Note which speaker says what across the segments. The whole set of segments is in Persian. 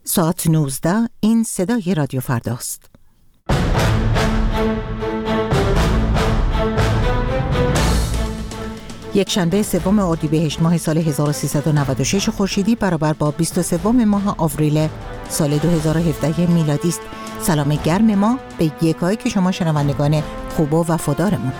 Speaker 1: ساعت 19 این صدای رادیو فرداست. یک شنبه سوم اردیبهشت ماه سال 1396 خورشیدی برابر با 23 ماه آوریل سال 2017 میلادی است. سلام گرم ما به یکایی که شما شنوندگان خوب و وفادارمون.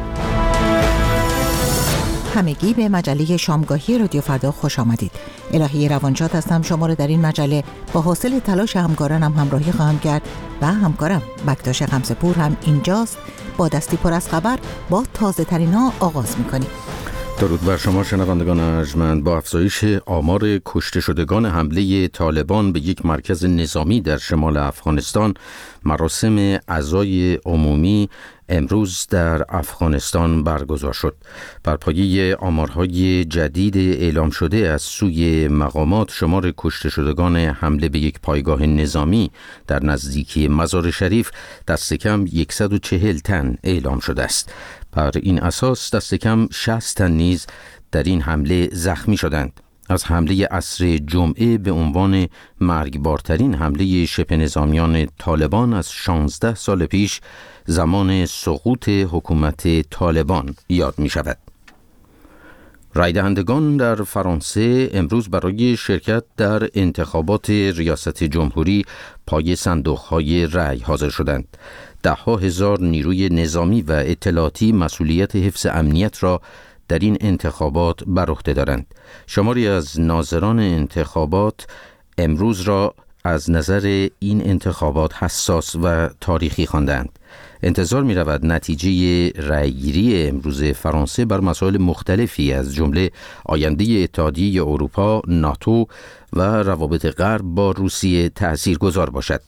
Speaker 1: همگی به مجله شامگاهی رادیو فردا خوش آمدید. الهی روانشاد هستم. شما رو در این مجله با حاصل تلاش همکارانم همراهی خواهم کرد و همکارم بکتاش خمسه‌پور هم اینجاست. با دستی پر از خبر با تازه ترین ها آغاز میکنیم.
Speaker 2: درود بر شما شنوندگان ارجمند. با افزایش آمار کشته شدگان حمله طالبان به یک مرکز نظامی در شمال افغانستان، مراسم عزای عمومی امروز در افغانستان برگزار شد. بر پایه آمارهای جدید اعلام شده از سوی مقامات، شمار کشته شدگان حمله به یک پایگاه نظامی در نزدیکی مزار شریف دست کم 140 تن اعلام شده است. بر این اساس دست کم 60 تن نیز در این حمله زخمی شدند. از حمله عصر جمعه به عنوان مرگبارترین حمله شبه نظامیان طالبان از 16 سال پیش، زمان سقوط حکومت طالبان، یاد می شود. رای دهندگان در فرانسه امروز برای شرکت در انتخابات ریاست جمهوری پای صندوق‌های رای حاضر شدند. ده‌ها هزار نیروی نظامی و اطلاعاتی مسئولیت حفظ امنیت را در این انتخابات بر عهده دارند. شماری از ناظران انتخابات امروز را از نظر این انتخابات حساس و تاریخی خواندند. انتظار می رود نتیجه رأیگیری امروز فرانسه بر مسائل مختلفی از جمله آینده اتحادیه اروپا، ناتو و روابط غرب با روسیه تأثیرگذار باشد.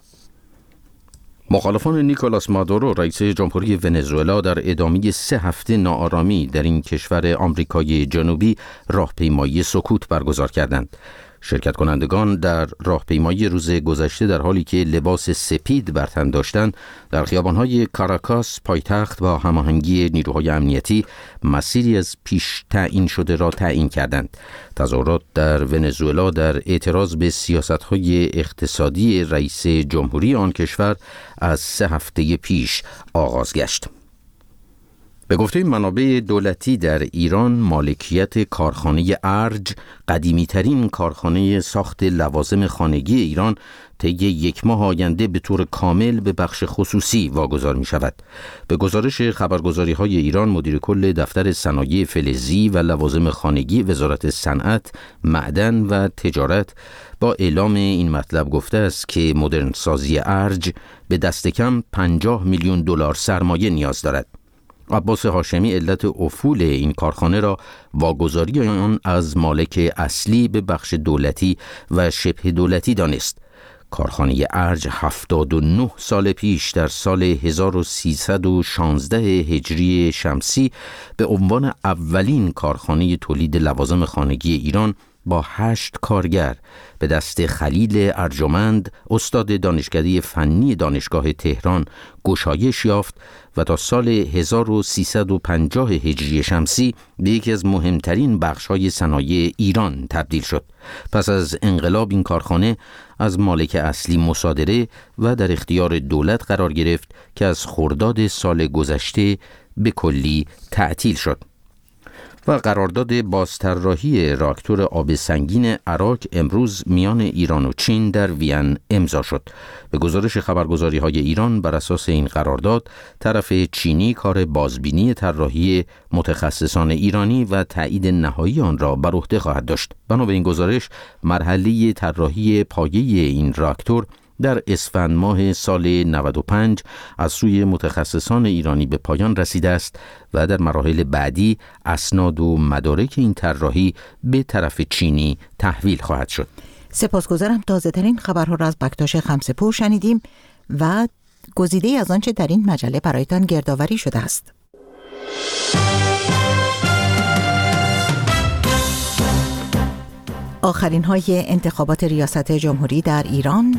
Speaker 2: مخالفان نیکولاس مادورو رئیس جمهوری ونزوئلا در ادامه 3 هفته ناآرامی در این کشور آمریکای جنوبی راهپیمایی سکوت برگزار کردند. شرکت کنندگان در راهپیمایی روز گذشته در حالی که لباس سپید بر تن داشتند، در خیابان‌های کاراکاس پایتخت با هماهنگی نیروهای امنیتی مسیری از پیش تعیین شده را تعیین کردند. تظاهرات در ونزوئلا در اعتراض به سیاست‌های اقتصادی رئیس جمهوری آن کشور از 3 هفته پیش آغاز گشت. به گفته منابع دولتی در ایران، مالکیت کارخانه ارج، قدیمی‌ترین کارخانه ساخت لوازم خانگی ایران، طی 1 ماه آینده به طور کامل به بخش خصوصی واگذار می شود. به گزارش خبرگزاری‌های ایران، مدیر کل دفتر صنایع فلزی و لوازم خانگی وزارت صنعت، معدن و تجارت با اعلام این مطلب گفته است که مدرن سازی ارج به دست کم 50 میلیون دلار سرمایه نیاز دارد. عباس هاشمی علت افول این کارخانه را واگذاری آن از مالک اصلی به بخش دولتی و شبه دولتی دانست. کارخانه ارج 79 سال پیش در سال 1316 هجری شمسی به عنوان اولین کارخانه تولید لوازم خانگی ایران با 8 کارگر به دست خلیل ارجمند، استاد دانشکده فنی دانشگاه تهران، گشایش یافت و تا سال 1350 هجری شمسی به یکی از مهمترین بخش‌های صنایع ایران تبدیل شد. پس از انقلاب این کارخانه از مالک اصلی مصادره و در اختیار دولت قرار گرفت که از خرداد سال گذشته به کلی تعطیل شد. و قرارداد بازطراحی راکتور آب سنگین عراق امروز میان ایران و چین در وین امضا شد. به گزارش خبرگزاری‌های ایران، بر اساس این قرارداد طرف چینی کار بازبینی طراحی متخصصان ایرانی و تایید نهایی آن را بر عهده خواهد داشت. بنا به این گزارش، مرحله طراحی پایه این راکتور در اسفند ماه سال 95 از سوی متخصصان ایرانی به پایان رسیده است و در مراحل بعدی اسناد و مدارک این طراحی به طرف چینی تحویل خواهد شد.
Speaker 1: سپاسگزارم. تازه ترین خبرها را از بکتاش خمسه‌پور شنیدیم و گزیده از آنچه در این مجله برایتان گردآوری شده است. آخرین های انتخابات ریاست جمهوری در ایران،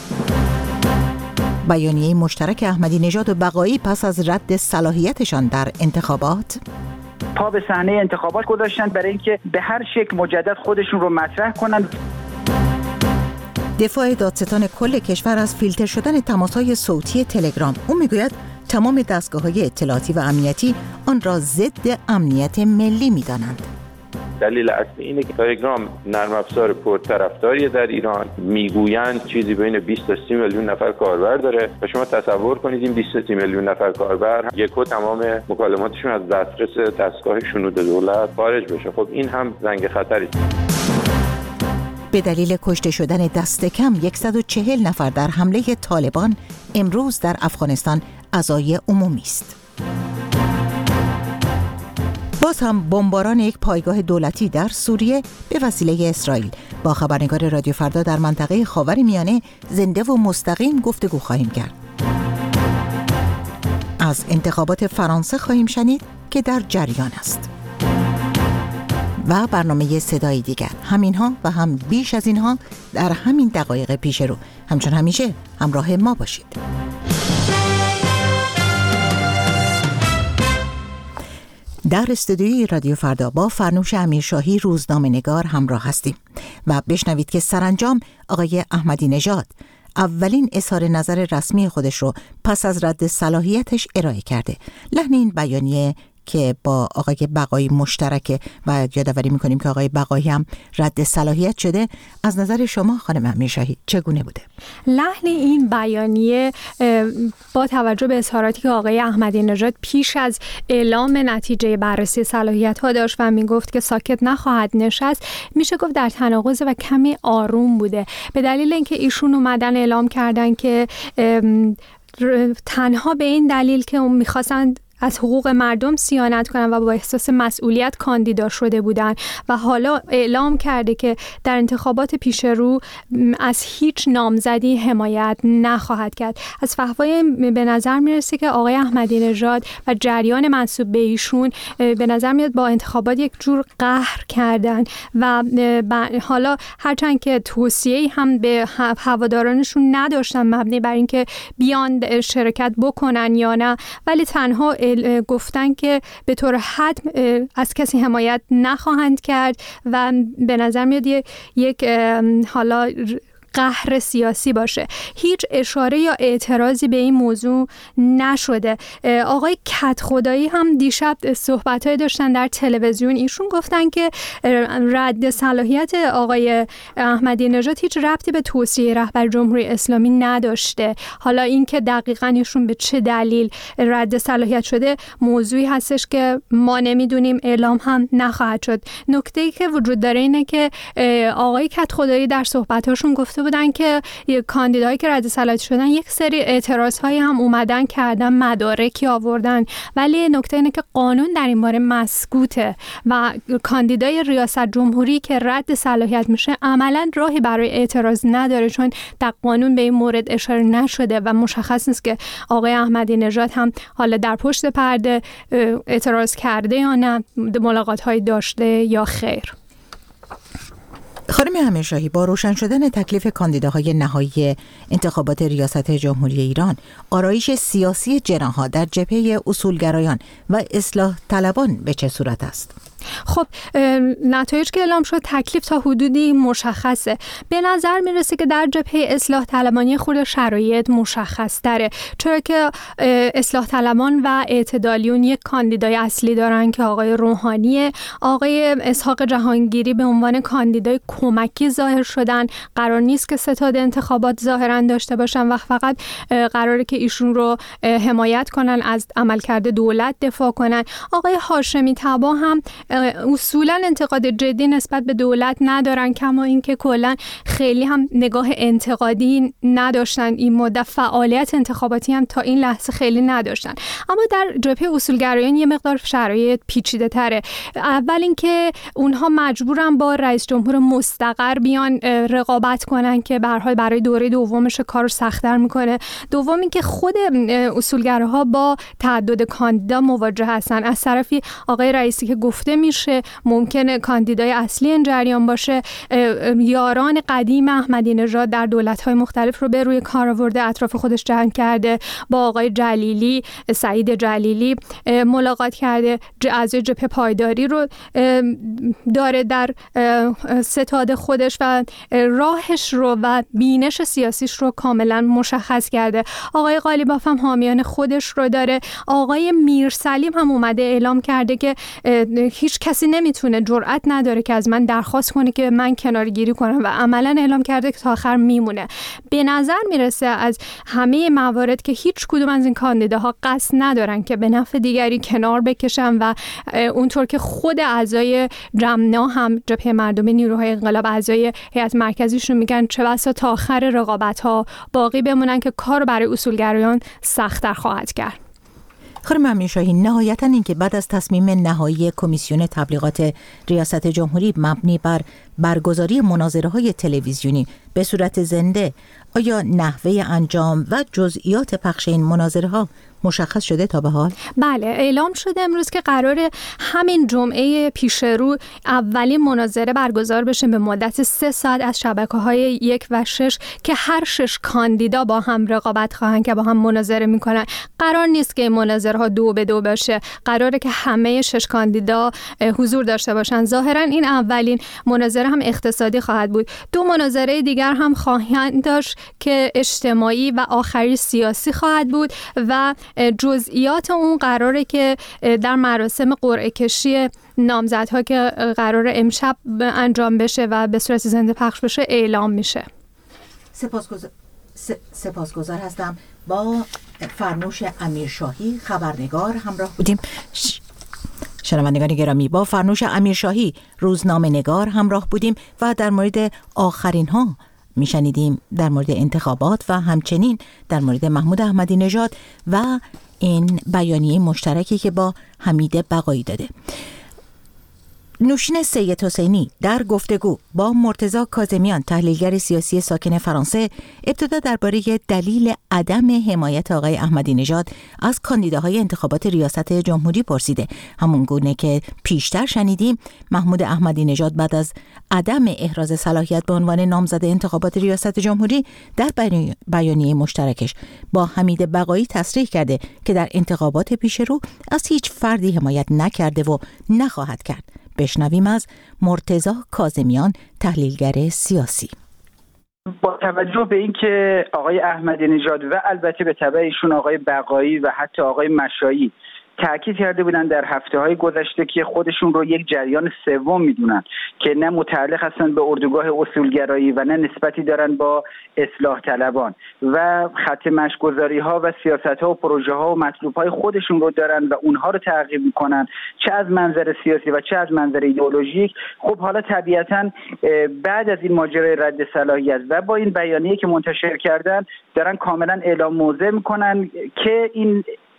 Speaker 1: بیانیه مشترک احمدی نژاد و بقایی پس از رد صلاحیتشان در انتخابات،
Speaker 3: پا به صحنه انتخابات گذاشتند برای اینکه به هر شکل مجدد خودشون رو مطرح کنند.
Speaker 1: دفاع دادستان کل کشور از فیلتر شدن تماس‌های صوتی تلگرام. او میگوید تمام دستگاه‌های اطلاعاتی و امنیتی آن را ضد امنیت ملی می‌دانند.
Speaker 4: دلیل اصلی اینه که تلگرام نرم افزار پرطرفداری در ایران، میگویند چیزی بین 20 تا 30 میلیون نفر کاربر داره و شما تصور کنید این 20 تا 30 میلیون نفر کاربر یکو تمام مکالماتشون از دسترس دستگاه شنود دولت خارج بشه. خب این هم زنگ خطری است.
Speaker 1: به دلیل کشته شدن دست کم 140 نفر در حمله طالبان امروز در افغانستان عزای عمومی است. باز هم بمباران یک پایگاه دولتی در سوریه به وسیله اسرائیل. با خبرنگار رادیو فردا در منطقه خاورمیانه زنده و مستقیم گفتگو خواهیم کرد. از انتخابات فرانسه خواهیم شنید که در جریان است. و برنامه صدای دیگر، همینها و هم بیش از اینها در همین دقایق پیش رو. همچون همیشه همراه ما باشید. در استودیوی رادیو فردا با فرنوش امیرشاهی روزنامه‌نگار همراه هستیم و بشنوید که سرانجام آقای احمدی نژاد اولین اظهار نظر رسمی خودش رو پس از رد صلاحیتش ارائه کرده. لحن این بیانیه که با آقای بقایی مشترکه و یادآوری می‌کنیم که آقای بقایی هم رد صلاحیت شده، از نظر شما خانم امیرشاهی چگونه بوده؟
Speaker 5: لحن این بیانیه با توجه به اظهاراتی که آقای احمدی نژاد پیش از اعلام نتیجه بررسی صلاحیت‌ها داشت و میگفت که ساکت نخواهد نشست، میشه گفت در تناقض و کمی آروم بوده، به دلیل اینکه ایشون اومدن اعلام کردن که تنها به این دلیل که می‌خواستند از حقوق مردم صیانت کنن و با احساس مسئولیت کاندیدا شده بودن و حالا اعلام کرده که در انتخابات پیش رو از هیچ نامزدی حمایت نخواهد کرد. از فحوای به نظر میرسه که آقای احمدی نژاد و جریان منسوب به ایشون به نظر میاد با انتخابات یک جور قهر کردن و حالا هرچند که توصیه‌ای هم به هوادارانشون نداشتن مبنی بر اینکه بیان شرکت بکنن یا نه، ولی تنها گفتن که به طور حتم از کسی حمایت نخواهند کرد و به نظر میاد یک حالا قهر سیاسی باشه. هیچ اشاره یا اعتراضی به این موضوع نشده. آقای کدخدایی هم دیشب صحبت‌های داشتن در تلویزیون، ایشون گفتن که رد صلاحیت آقای احمدی نژاد هیچ ربطی به توصیه رهبر جمهوری اسلامی نداشته. حالا این که دقیقاً ایشون به چه دلیل رد صلاحیت شده موضوعی هستش که ما نمیدونیم، اعلام هم نخواهد شد. نکته‌ای که وجود داره اینه که آقای کدخدایی در صحبت‌هاشون گفته بودن که کاندیدایی که رد صلاحیت شدن یک سری اعتراض‌های هم اومدن کردن، مدارکی آوردن، ولی نکته اینه که قانون در این باره مسکوته و کاندیدای ریاست جمهوری که رد صلاحیت میشه عملاً راهی برای اعتراض نداره، چون در قانون به این مورد اشاره نشده و مشخص نیست که آقای احمدی نژاد هم حالا در پشت پرده اعتراض کرده یا نه، ملاقات‌های داشته یا خیر.
Speaker 1: خانم امیرشاهی، با روشن شدن تکلیف کاندیداهای نهایی انتخابات ریاست جمهوری ایران، آرایش سیاسی جناح‌ها در جبهه اصولگرایان و اصلاح طلبان به چه صورت است؟
Speaker 5: خب نتایج که اعلام شد تکلیف تا حدودی مشخصه. به نظر میرسه که در جبهه اصلاح طلبانی خود شرایط مشخص تره، چرا که اصلاح طلبان و اعتدالیون یک کاندیدای اصلی دارن که آقای روحانیه. آقای اسحاق جهانگیری به عنوان کاندیدای کمکی ظاهر شدن، قرار نیست که ستاد انتخابات ظاهرا داشته باشن و فقط قراره که ایشون رو حمایت کنن، از عملکرد دولت دفاع کنن. آقای هاشمی تبا هم اصولا انتقاد جدی نسبت به دولت ندارن، کما اینکه کلا خیلی هم نگاه انتقادی نداشتن، این مدت فعالیت انتخاباتی هم تا این لحظه خیلی نداشتن. اما در جبهه اصولگرایان یه مقدار شرایط پیچیده تره. اول اینکه اونها مجبورن با رئیس جمهور مستقر بیان رقابت کنن که به هر حال برای دوره دومش کارو سخت‌تر میکنه. دوم اینکه خود اصولگراها با تعدد کاندیدا مواجه هستن. از طرفی آقای رئیسی که گفته نمیشه، ممکنه کاندیدای اصلی این جریان باشه. یاران قدیم احمدی نژاد در دولت‌های مختلف رو به روی کار آورده، اطراف خودش جمع کرده، با آقای جلیلی، سعید جلیلی ملاقات کرده، اعضای جبهه پایداری رو داره در ستاد خودش و راهش رو و بینش سیاسیش رو کاملا مشخص کرده. آقای قالیباف هم حامیان خودش رو داره. آقای میرسلیم هم اومده اعلام کرده که هیچ کسی نمیتونه، جرئت نداره که از من درخواست کنه که من کنارگیری کنم و عملا اعلام کرده که تا آخر میمونه. به نظر میرسه از همه موارد که هیچ کدوم از این کاندیداها قصد ندارن که به نفع دیگری کنار بکشن و اونطور که خود اعضای جمنا هم جبهه مردمی نیروهای انقلاب اعضای هیئت مرکزیشون میگن چه بسا تا آخر رقابت‌ها باقی بمونن که کار برای اصولگرایان سخت‌تر خواهد کرد.
Speaker 1: خانم امیرشاهی، نهایتاً این که بعد از تصمیم نهایی کمیسیون تبلیغات ریاست جمهوری مبنی بر برگزاری مناظره‌های تلویزیونی به صورت زنده، آیا نحوه انجام و جزئیات پخش این مناظره‌ها مشخص شده تا به حال؟
Speaker 5: بله، اعلام شده امروز که قراره همین جمعه پیش رو اولین مناظره برگزار بشه به مدت 3 ساعت از شبکه‌های 1 و 6 که هر 6 کاندیدا با هم رقابت خواهند که با هم مناظره میکنن. قرار نیست که این مناظره‌ها 2 به 2 باشه، قراره که همه 6 کاندیدا حضور داشته باشن. ظاهراً این اولین مناظره هم اقتصادی خواهد بود. 2 مناظره دیگر هم خواهند داشت که اجتماعی و آخری سیاسی خواهد بود و جزئیات اون قراره که در مراسم قرعه کشی نامزدها که قراره امشب انجام بشه و به صورت زنده پخش بشه اعلام میشه.
Speaker 1: سپاسگزار هستم. با فرنوش امیرشاهی خبرنگار همراه بودیم. شنوندگان گرامی، با فرنوش امیرشاهی روزنامه نگار همراه بودیم و در مورد آخرین ها میشنیدیم در مورد انتخابات و همچنین در مورد محمود احمدی نژاد و این بیانیه مشترکی که با حمید بقایی داده. نوشین سید حسینی در گفتگو با مرتضی کاظمیان، تحلیلگر سیاسی ساکن فرانسه، ابتدا درباره دلیل عدم حمایت آقای احمدی نژاد از کاندیداهای انتخابات ریاست جمهوری پرسیده. همون گونه که پیشتر شنیدیم، محمود احمدی نژاد بعد از عدم احراز صلاحیت به عنوان نامزد انتخابات ریاست جمهوری در بیانیه مشترکش با حمید بقایی تصریح کرده که در انتخابات پیش رو از هیچ فردی حمایت نکرده و نخواهد کرد. بشنویم از مرتضی کاظمیان، تحلیلگر سیاسی.
Speaker 3: با توجه به اینکه آقای احمدی نژاد و البته به تبع ایشون آقای بقایی و حتی آقای مشایی تاکید کرده بودن در هفته‌های گذشته که خودشون رو یک جریان سوم میدونن که نه متعلق هستن به اردوگاه اصولگرایی و نه نسبتی دارن با اصلاح طلبان و خط مشی‌گذاری‌ها و سیاست‌ها و پروژه‌ها و مطلوب‌های خودشون رو دارن و اونها رو تعقیب میکنن، چه از منظر سیاسی و چه از منظر ایدئولوژیک. خب حالا طبیعتاً بعد از این ماجرای رد صلاحیت و با این بیانیه که منتشر کردن دارن کاملا اعلام موضع میکنن که این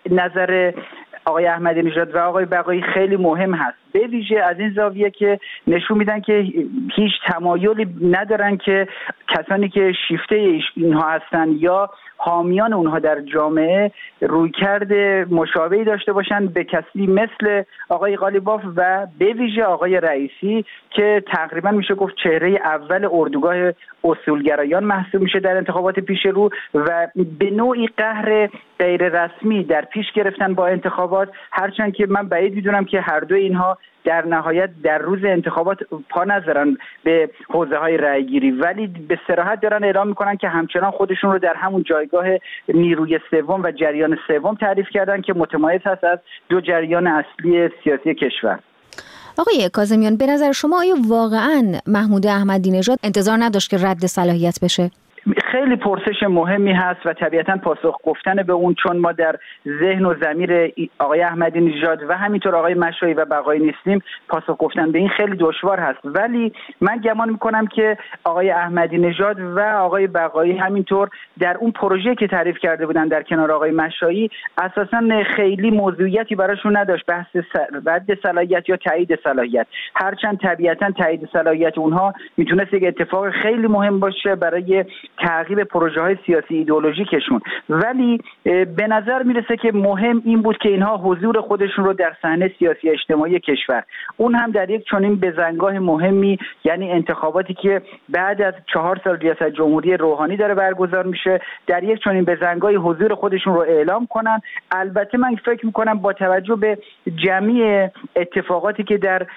Speaker 3: نظر آقای احمدی نژاد و آقای بقایی خیلی مهم هست، به ویژه از این زاویه که نشون میدن که هیچ تمایلی ندارن که کسانی که شیفته اینها هستن یا حامیان اونها در جامعه رویکرد مشابهی داشته باشن به کسی مثل آقای قالیباف و به ویژه آقای رئیسی که تقریبا میشه گفت چهره اول اردوگاه اصولگرایان محسوب میشه در انتخابات پیش رو و به نوعی قهر غیر رسمی در پیش گرفتن با انتخابات، هرچند که من بعید میدونم که هر دو اینها در نهایت در روز انتخابات پا نذارن به حوزه‌های رأی‌گیری، ولی به صراحت دارن اعلام میکنن که همچنان خودشون رو در همون جایگاه نیروی سوم و جریان سوم تعریف کردن که متمایز هست از 2 جریان اصلی سیاسی کشور.
Speaker 6: آقای کاظمیان، به نظر شما آیا واقعاً محمود احمدی نژاد انتظار نداشت که رد صلاحیت بشه؟
Speaker 3: خیلی پرسش مهمی هست و طبیعتاً پاسخ گفتن به اون، چون ما در ذهن و ضمیر آقای احمدی نژاد و همینطور آقای مشایی و بقایی نیستیم، پاسخ گفتن به این خیلی دشوار هست. ولی من گمان میکنم که آقای احمدی نژاد و آقای بقایی همینطور در اون پروژه که تعریف کرده بودن در کنار آقای مشایی اساساً خیلی موضوعیتی براشون نداشت بحث رد صلاحیت یا تایید صلاحیت، هرچند طبیعتاً تایید صلاحیت اونها میتونست یک اتفاق خیلی مهم باشه برای تعقیب پروژه‌های سیاسی ایدئولوژیکشون، ولی به نظر میرسه که مهم این بود که اینها حضور خودشون رو در صحنه سیاسی اجتماعی کشور، اون هم در یک چنین بزنگاه مهمی، یعنی انتخاباتی که بعد از 4 سال ریاست جمهوری روحانی داره برگزار میشه، در یک چنین بزنگاهی حضور خودشون رو اعلام کنن. البته من فکر میکنم با توجه به جمعی اتفاقاتی که در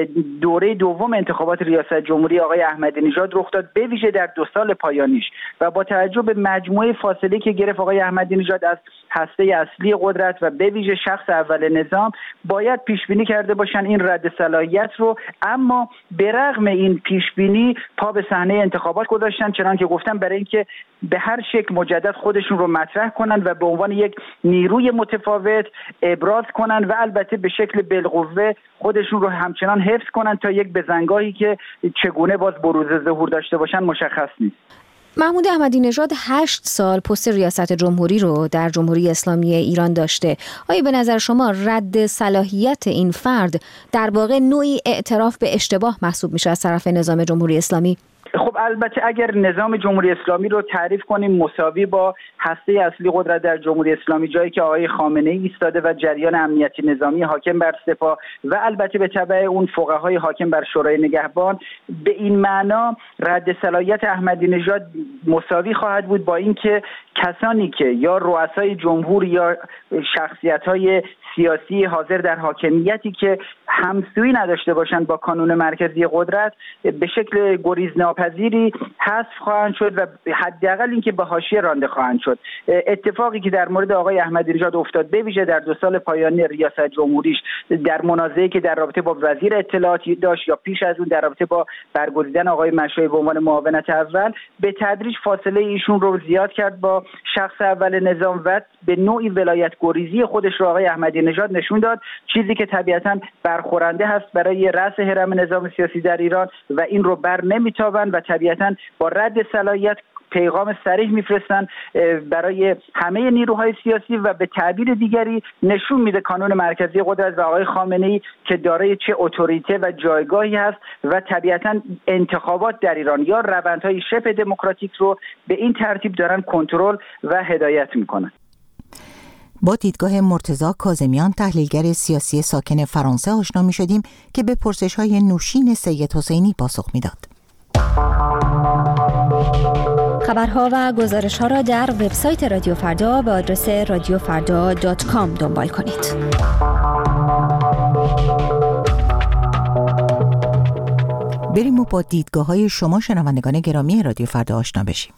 Speaker 3: دوره دوم انتخابات ریاست جمهوری آقای احمدی نژاد رخ داد، به ویژه در 2 سال پایانیش، و با توجه به مجموعه فاصله که گرفت آقای احمدی نژاد از هسته اصلی قدرت و به ویژه شخص اول نظام، باید پیش بینی کرده باشن این رد صلاحیت رو. اما به رغم این پیش بینی پا به صحنه انتخابات گذاشتن، چنان که گفتم، برای اینکه به هر شکل مجدد خودشون رو مطرح کنن و به عنوان یک نیروی متفاوت ابراز کنن و البته به شکل بالقوه خودشون رو همچنان حفظ کنن تا یک بزنگاهی که چگونه باز بروز ظهور داشته باشن مشخص نیست.
Speaker 6: محمود احمدی نژاد 8 سال پست ریاست جمهوری رو در جمهوری اسلامی ایران داشته. آیا به نظر شما رد صلاحیت این فرد در واقع نوعی اعتراف به اشتباه محسوب میشه از طرف نظام جمهوری اسلامی؟
Speaker 3: خب البته اگر نظام جمهوری اسلامی رو تعریف کنیم مساوی با هسته اصلی قدرت در جمهوری اسلامی، جایی که آقای خامنه‌ای ایستاده و جریان امنیتی نظامی حاکم بر سپاه و البته به تبع اون فقهای حاکم بر شورای نگهبان، به این معنا رد صلاحیت احمدی نژاد مساوی خواهد بود با اینکه کسانی که یا رؤسای جمهور یا شخصیت‌های سیاسی حاضر در حاکمیتی که همسویی نداشته باشند با کانون مرکزی قدرت به شکل گریزناپذیری حذف خواهند شد و حداقل اینکه به حاشیه رانده خواهند شد. اتفاقی که در مورد آقای احمدی نژاد افتاد، به ویژه در 2 سال پایانی ریاست جمهوریش، در منازعه‌ای که در رابطه با وزیر اطلاعات داشت یا پیش از اون در رابطه با برگزیدن آقای مشایی به عنوان معاونت اول، به تدریج فاصله ایشون رو زیاد کرد با شخص اول نظام و به نوعی ولایت گریزی خودش رو آقای احمدی نژاد نشون داد، چیزی که طبیعتاً برخورنده هست برای رأس هرم نظام سیاسی در ایران و این رو بر نمیتابند و طبیعتاً با رد صلاحیت پیغام صریح میفرستن برای همه نیروهای سیاسی و به تعبیر دیگری نشون میده کانون مرکزی قدرت و آقای خامنه‌ای که دارای چه اتوریته و جایگاهی هست و طبیعتاً انتخابات در ایران یا روندهای شبه دموکراتیک رو به این ترتیب دارن کنترل و هدایت میکنن.
Speaker 1: با دیدگاه مرتضی کاظمیان، تحلیلگر سیاسی ساکن فرانسه، آشنا می شدیم که به پرسش‌های نوشین سید حسینی پاسخ میداد.
Speaker 6: خبرها و گزارش‌ها را در وبسایت رادیو فردا به آدرس radiofarda.com دنبال کنید.
Speaker 1: بریم و با دیدگاه‌های شما شنوندگان گرامی رادیو فردا آشنا بشیم.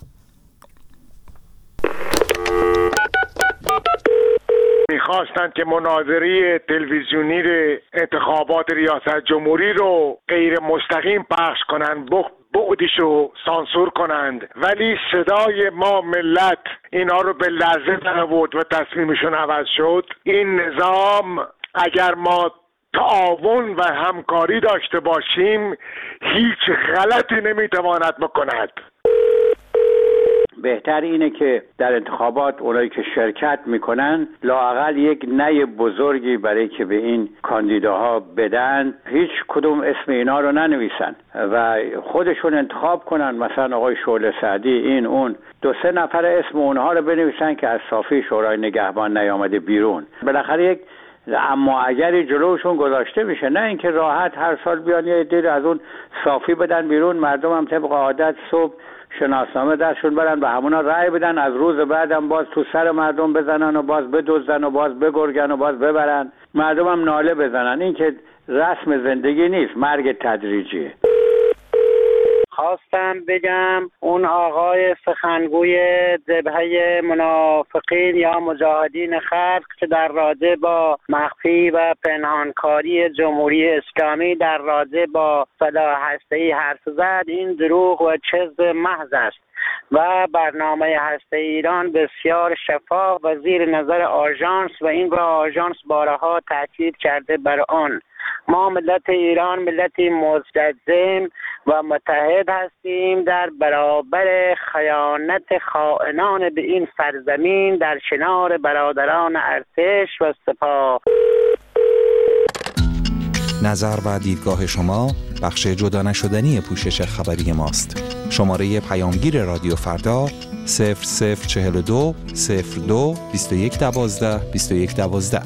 Speaker 7: میخواستند که مناظره تلویزیونی انتخابات ریاست جمهوری رو غیر مستقیم پخش کنند، بعدیشو سانسور کنند، ولی صدای ما ملت اینا رو به لرزه در آورد و تصمیمشون عوض شد. این نظام اگر ما تعاون و همکاری داشته باشیم هیچ غلطی نمیتواند بکند.
Speaker 8: بهتر اینه که در انتخابات اونایی که شرکت میکنن لااقل یک نه بزرگی برای که به این کاندیداها بدن، هیچ کدوم اسم اینا رو ننویسن و خودشون انتخاب کنن. مثلا آقای شعله سعدی، این اون 2-3 نفر اسم اونها رو بنویسن که از صافی شورای نگهبان نیامده بیرون. بالاخره یک اما اگری جلوشون گذاشته میشه، نه اینکه راحت هر سال بیان یه عده از اون صافی بدن بیرون، مردم هم طبق عادت صبح شناسنامه دستشون برن و همونا رأی بدن، از روز بعدم باز تو سر مردم بزنن و باز بدزدن و باز بگرگن و باز ببرن، مردم هم ناله بزنن. این که رسم زندگی نیست، مرگ تدریجیه.
Speaker 9: خواستم بگم اون آقای سخنگوی جبهه منافقین یا مجاهدین خلق که در رابطه با مخفی و پنهانکاری جمهوری اسلامی در رابطه با سلاح هسته‌ای حرف زد، این دروغ و کذب محض است و برنامه هسته ایران بسیار شفاف و زیر نظر آژانس و این را آژانس بارها تاکید کرده بر آن. ما ملت ایران ملتی مستعد و متحد هستیم در برابر خیانت خائنان به این سرزمین در کنار برادران ارتش و سپاه.
Speaker 10: نظر و دیدگاه شما بخش جدا نشدنی پوشش خبری ماست. شماره پیامگیر رادیو فردا 0042 02 2112 2112.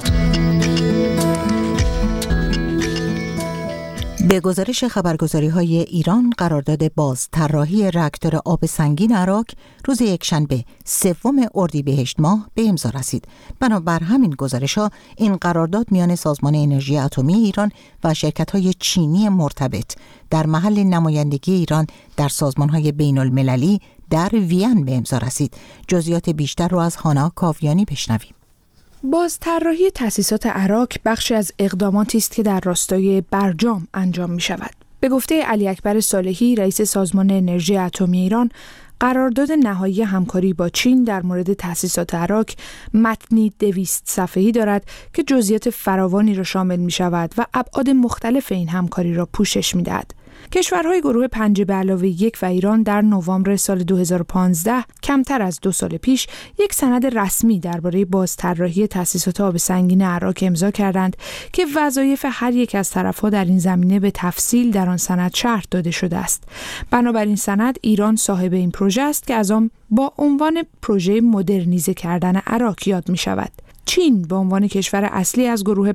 Speaker 1: به گزارش خبرگزاری‌های ایران، قرارداد بازطراحی راکتور آب سنگین عراق روز یکشنبه 3 اردیبهشت ماه به امضا رسید. بنابر همین گزارش‌ها این قرارداد میان سازمان انرژی اتمی ایران و شرکت‌های چینی مرتبط در محل نمایندگی ایران در سازمان‌های بین‌المللی در وین به امضا رسید. جزئیات بیشتر رو از هانا کاویانی بشنویم.
Speaker 11: بازطراحی تأسیسات عراق بخشی از اقداماتی است که در راستای برجام انجام می شود. به گفته علی اکبر صالحی، رئیس سازمان انرژی اتمی ایران، قرارداد نهایی همکاری با چین در مورد تأسیسات عراق متنی 200 صفحه‌ای دارد که جزئیات فراوانی را شامل می شود و ابعاد مختلف این همکاری را پوشش می دهد. کشورهای گروه 5+1 و ایران در نوامبر سال 2015 کمتر از 2 سال پیش یک سند رسمی درباره بازطراحی تأسیسات آب سنگین عراق امضا کردند که وظایف هر یک از طرف‌ها در این زمینه به تفصیل در آن سند شرح داده شده است. بنابراین سند ایران صاحب این پروژه است که از آن با عنوان پروژه مدرنیزه کردن عراق یاد می شود. چین به عنوان کشور اصلی از گروه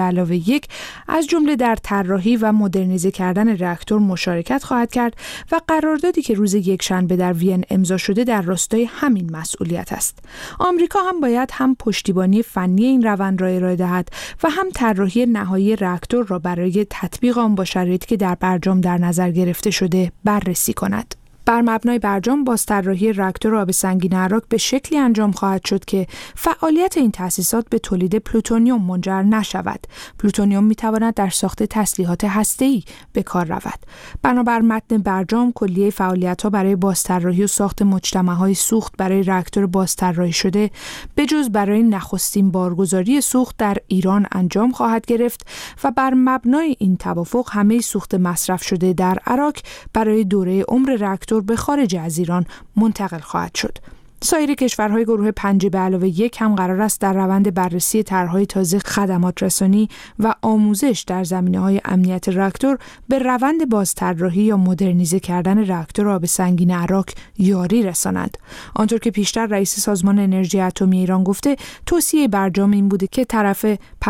Speaker 11: 5+1 از جمله در طراحی و مدرنیزه کردن راکتور مشارکت خواهد کرد و قراردادی که روز یکشنبه در وین امضا شده در راستای همین مسئولیت است. آمریکا هم باید هم پشتیبانی فنی این روند را ارائه دهد و هم طراحی نهایی راکتور را برای تطبیق آن با شرایطی که در برجام در نظر گرفته شده بررسی کند. بر مبنای برجام بازطراحی راکتور آب سنگین عراق به شکلی انجام خواهد شد که فعالیت این تأسیسات به تولید پلوتونیوم منجر نشود. پلوتونیوم میتواند در ساخت تسلیحات هسته‌ای به کار رود. بنابر متن برجام، کلیه فعالیت‌ها برای بازطراحی و ساخت مجتمع‌های سوخت برای راکتور بازطراحی شده به جز برای نخستین بارگذاری سوخت در ایران انجام خواهد گرفت و بر مبنای این توافق همه سوخت مصرف شده در عراق برای دوره عمر راکتور به خارج از ایران منتقل خواهد شد. سایر کشورهای گروه 5+1 هم قرار است در روند بررسی طرح‌های تازه خدمات رسانی و آموزش در زمینه‌های امنیت راکتور به روند بازطراحی یا مدرنیزه کردن راکتور آب سنگین عراق یاری رسانند. آنطور که پیشتر رئیس سازمان انرژی اتمی ایران گفته، توصیه برجام این بوده که طرف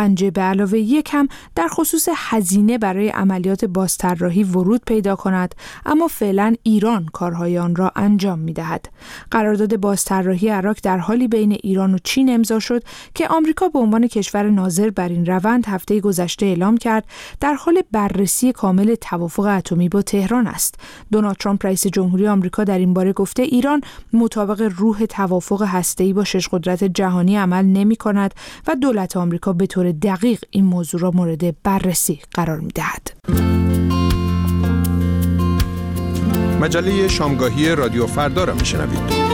Speaker 11: 5+1 هم در خصوص هزینه برای عملیات بازطراحی ورود پیدا کند، اما فعلا ایران کارهای آن را انجام می‌دهد. قرارداد بازطراحی عراق در حالی بین ایران و چین امضا شد که آمریکا به عنوان کشور ناظر بر این روند هفته گذشته اعلام کرد در حال بررسی کامل توافق اتمی با تهران است. دونالد ترامپ رئیس جمهوری آمریکا در این باره گفته ایران مطابق روح توافق هسته‌ای با 6 قدرت جهانی عمل نمی‌کند و دولت آمریکا به طور دقیق این موضوع را مورد بررسی قرار می‌دهد.
Speaker 12: مجله شامگاهی رادیو فردا را می‌شنوید.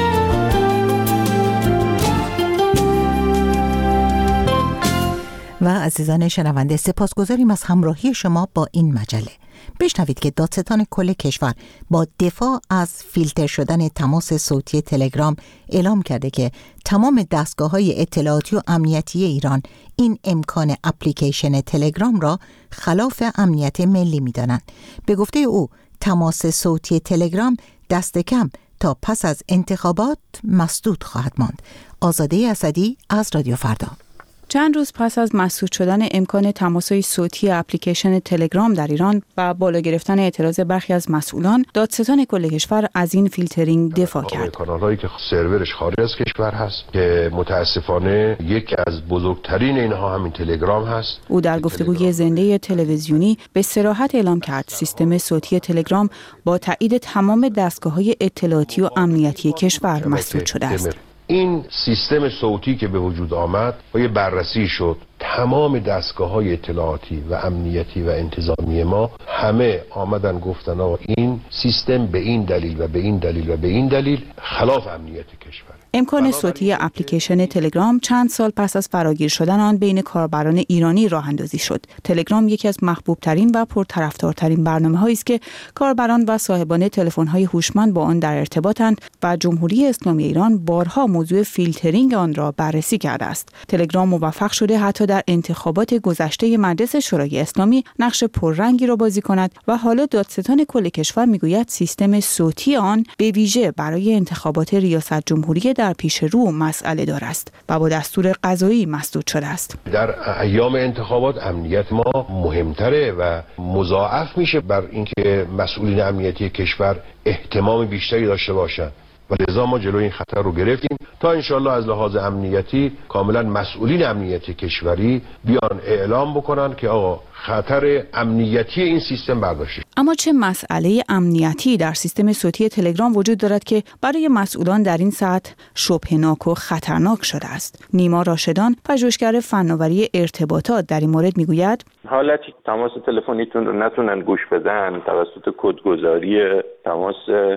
Speaker 1: و عزیزان شنونده، سپاسگزاریم از همراهی شما با این مجله. بشنوید که دادستان کل کشور با دفاع از فیلتر شدن تماس صوتی تلگرام اعلام کرده که تمام دستگاه‌های اطلاعاتی و امنیتی ایران این امکان اپلیکیشن تلگرام را خلاف امنیت ملی می‌دانند. به گفته او تماس صوتی تلگرام دست کم تا پس از انتخابات مسدود خواهد ماند. آزاده اسدی از رادیو فردا.
Speaker 13: چند روز پس از مسدود شدن امکان تماس‌های صوتی اپلیکیشن تلگرام در ایران و بالا گرفتن اعتراض برخی از مسئولان، دادستان کل کشور از این فیلترینگ دفاع کرد.
Speaker 14: کانال‌هایی که سرورش خارج از کشور هست که متاسفانه یکی از بزرگترین اینها همین تلگرام هست.
Speaker 13: او در گفتگوی زنده تلویزیونی به صراحت اعلام کرد سیستم صوتی تلگرام با تایید تمام دستگاه‌های اطلاعاتی و امنیتی کشور مسدود شده است.
Speaker 14: این سیستم صوتی که به وجود آمد با یه بررسی شد، تمام دستگاه‌های اطلاعاتی و امنیتی و انتظامی ما همه آمدن گفتن آقا این سیستم به این دلیل و به این دلیل و به این دلیل خلاف امنیت کشور.
Speaker 13: امکان صوتی اپلیکیشن تلگرام چند سال پس از فراگیر شدن آن بین کاربران ایرانی راه اندازی شد. تلگرام یکی از محبوب ترین و پرطرفدارترین برنامه‌هایی است که کاربران و صاحبان تلفن‌های هوشمند با آن در ارتباطند و جمهوری اسلامی ایران بارها موضوع فیلترینگ آن را بررسی کرده است. تلگرام موفق شده حتی در انتخابات گذشته مجلس شورای اسلامی نقش پررنگی را بازی کند و حالا دادستان کل کشور میگوید سیستم صوتی آن به ویژه برای انتخابات ریاست جمهوری در پیش رو مسئله دار است و با دستور قضایی مسدود شده است.
Speaker 14: در ایام انتخابات امنیت ما مهمتره و مضاعف میشه بر اینکه مسئولین امنیتی کشور اهتمام بیشتری داشته باشند و لذا ما جلوی این خطر رو گرفتیم تا انشالله از لحاظ امنیتی کاملا مسئولین امنیتی کشوری بیان اعلام بکنن که آقا خطر امنیتی این سیستم برداشته.
Speaker 13: اما چه مسئله امنیتی در سیستم صوتی تلگرام وجود دارد که برای مسئولان در این سطح شبهه‌ناک و خطرناک شده است؟ نیما راشدان، پژوهشگر فناوری ارتباطات، در این مورد میگوید
Speaker 4: حالتی تماس تلفنیتون رو نتونن گوش بدن توسط کدگذاری تماس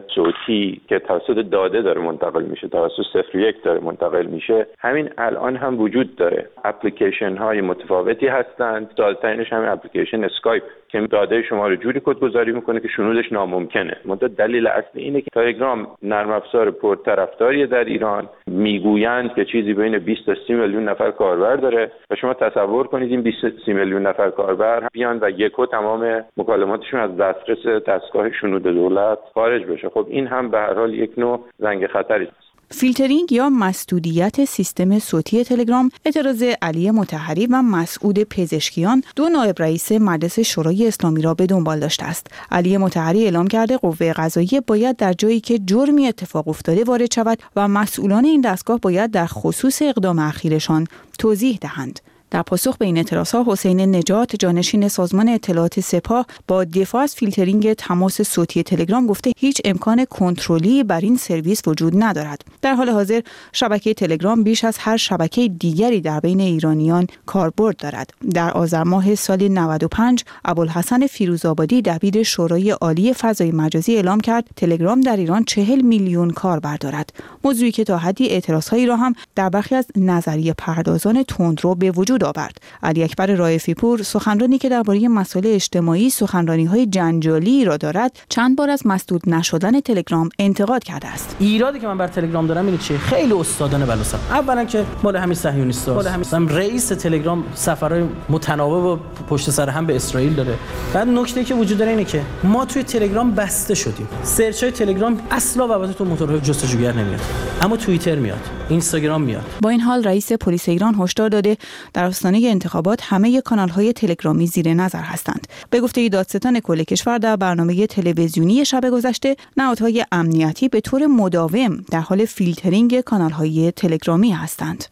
Speaker 4: صوتی که توسط داده داره منتقل میشه، توسط 01 داره منتقل میشه، همین الان هم وجود داره. اپلیکیشن های متفاوتی هستند، ساده‌ترینش همین اپلیکیشن اسکایپ که داده شما رو جوری کدگذاری میکنه که شنودش ناممکنه. منتها دلیل اصلی اینه که تلگرام نرم افزار پرطرفداری در ایران، میگویند که چیزی بین 20 تا 30 میلیون نفر کاربر داره و شما تصور کنید این 20 تا 30 میلیون نفر کاربر بیان و یکو تمام مکالماتشون از دسترس دستگاه شنود دولت خارج بشه. خب این هم به هر حال یک نوع زنگ خطری است.
Speaker 13: فیلترینگ یا مسدودیت سیستم صوتی تلگرام اعتراض علی مطهری و مسعود پزشکیان، دو نایب رئیس مجلس شورای اسلامی را به دنبال داشته است. علی مطهری اعلام کرده قوه قضاییه باید در جایی که جرمی اتفاق افتاده وارد شود و مسئولان این دستگاه باید در خصوص اقدام اخیرشان توضیح دهند. در پاسخ به این اعتراضها حسین نجات، جانشین سازمان اطلاعات سپاه، با دفاع از فیلترینگ تماس صوتی تلگرام گفته هیچ امکان کنترلی بر این سرویس وجود ندارد. در حال حاضر شبکه تلگرام بیش از هر شبکه دیگری در بین ایرانیان کاربرد دارد. در آذر ماه سال 95 ابوالحسن فیروزآبادی دبیر شورای عالی فضای مجازی اعلام کرد تلگرام در ایران 40 میلیون کاربر دارد. موضوعی که تا حدی اعتراضهایی را هم در برخی از نظریه پردازان تندرو به وجود آورد. علی اکبر رائفی پور، سخنرانی که درباره مسائل اجتماعی سخنرانی‌های جنجالی را دارد، چند بار از مسدود نشدن تلگرام انتقاد کرده است.
Speaker 15: ایرادی که من بر تلگرام دارم اینه چیه؟ خیلی استادانه بلوسم. اولا که مال همین صهیونیست‌ها، رئیس تلگرام سفرهای متناوب و پشت سر هم به اسرائیل داره. بعد نکته که وجود داره اینه که ما توی تلگرام بسته شدیم. سرچ‌های تلگرام اصلا وابسته تو موتورهای جستجوگر نمیاد، اما توییتر میاد، اینستاگرام میاد.
Speaker 13: با این حال رئیس پلیس ایران هشدار داده در آستانه انتخابات همه کانال‌های تلگرامی زیر نظر هستند. به گفته دادستان کل کشور در برنامه تلویزیونی شب گذشته، نهادهای امنیتی به طور مداوم در حال فیلترینگ کانال‌های تلگرامی هستند.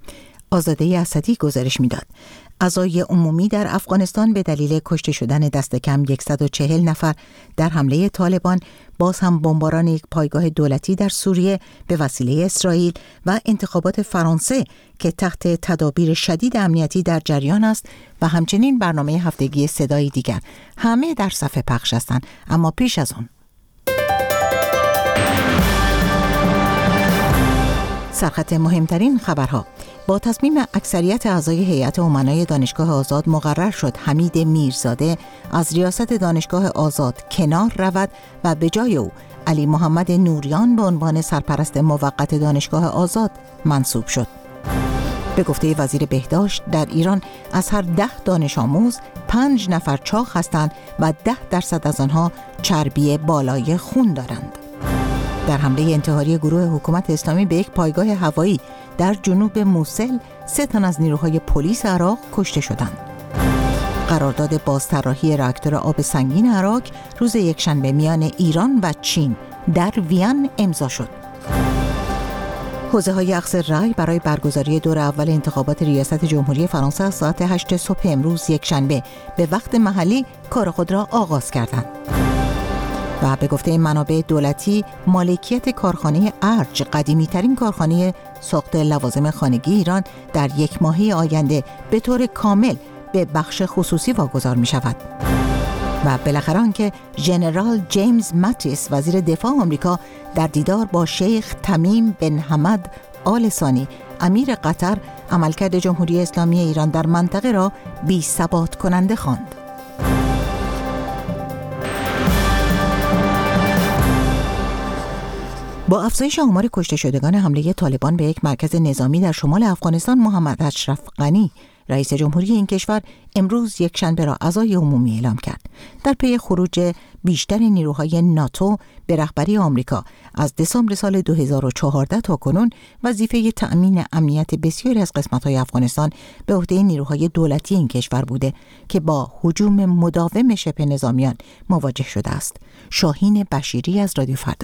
Speaker 1: آزاده اسدی گزارش میداد. اعضای عمومی در افغانستان به دلیل کشته شدن دست کم 140 نفر در حمله طالبان، باز هم بمباران یک پایگاه دولتی در سوریه به وسیله اسرائیل و انتخابات فرانسه که تحت تدابیر شدید امنیتی در جریان است و همچنین برنامه هفتگی صدای دیگر، همه در صفحه پخش هستند. اما پیش از آن سرخط مهمترین خبرها. با تصمیم اکثریت اعضای هیئت امنای دانشگاه آزاد مقرر شد حمید میرزاده از ریاست دانشگاه آزاد کنار رود و به جای او علی محمد نوریان به عنوان سرپرست موقت دانشگاه آزاد منصوب شد. به گفته وزیر بهداشت، در ایران از هر 10 دانش آموز 5 نفر چاق هستند و 10% از آنها چربی بالای خون دارند. در حمله انتحاری گروه حکومت اسلامی به یک پایگاه هوایی در جنوب موسل 3 تن از نیروهای پلیس عراق کشته شدند. قرارداد بازطراحی راکتور آب سنگین عراق روز یکشنبه میان ایران و چین در وین امضا شد. حوزه‌های اخذ رأی برای برگزاری دور اول انتخابات ریاست جمهوری فرانسه از ساعت 8 صبح امروز یکشنبه به وقت محلی کار خود را آغاز کردند. و به گفته منابع دولتی، مالکیت کارخانه ارج، قدیمی‌ترین کارخانه ساخت لوازم خانگی ایران، در 1 ماهه آینده به طور کامل به بخش خصوصی واگذار می شود. و بالاخره آنکه ژنرال جیمز ماتیس، وزیر دفاع آمریکا، در دیدار با شیخ تمیم بن حمد آل ثانی امیر قطر، عملکرد جمهوری اسلامی ایران در منطقه را بی‌ثبات کننده خواند. با افزایش آمار کشته شدگان حمله طالبان به یک مرکز نظامی در شمال افغانستان، محمد اشرف غنی، رئیس جمهوری این کشور امروز یکشنبه را عزای عمومی اعلام کرد. در پی خروج بیشتر نیروهای ناتو به رهبری آمریکا از دسامبر سال 2014 تا کنون، وظیفه تأمین امنیت بسیاری از قسمت‌های افغانستان به عهده نیروهای دولتی این کشور بوده که با هجوم مداوم شبه نظامیان مواجه شده است. شاهین بشیری از رادیو فردا.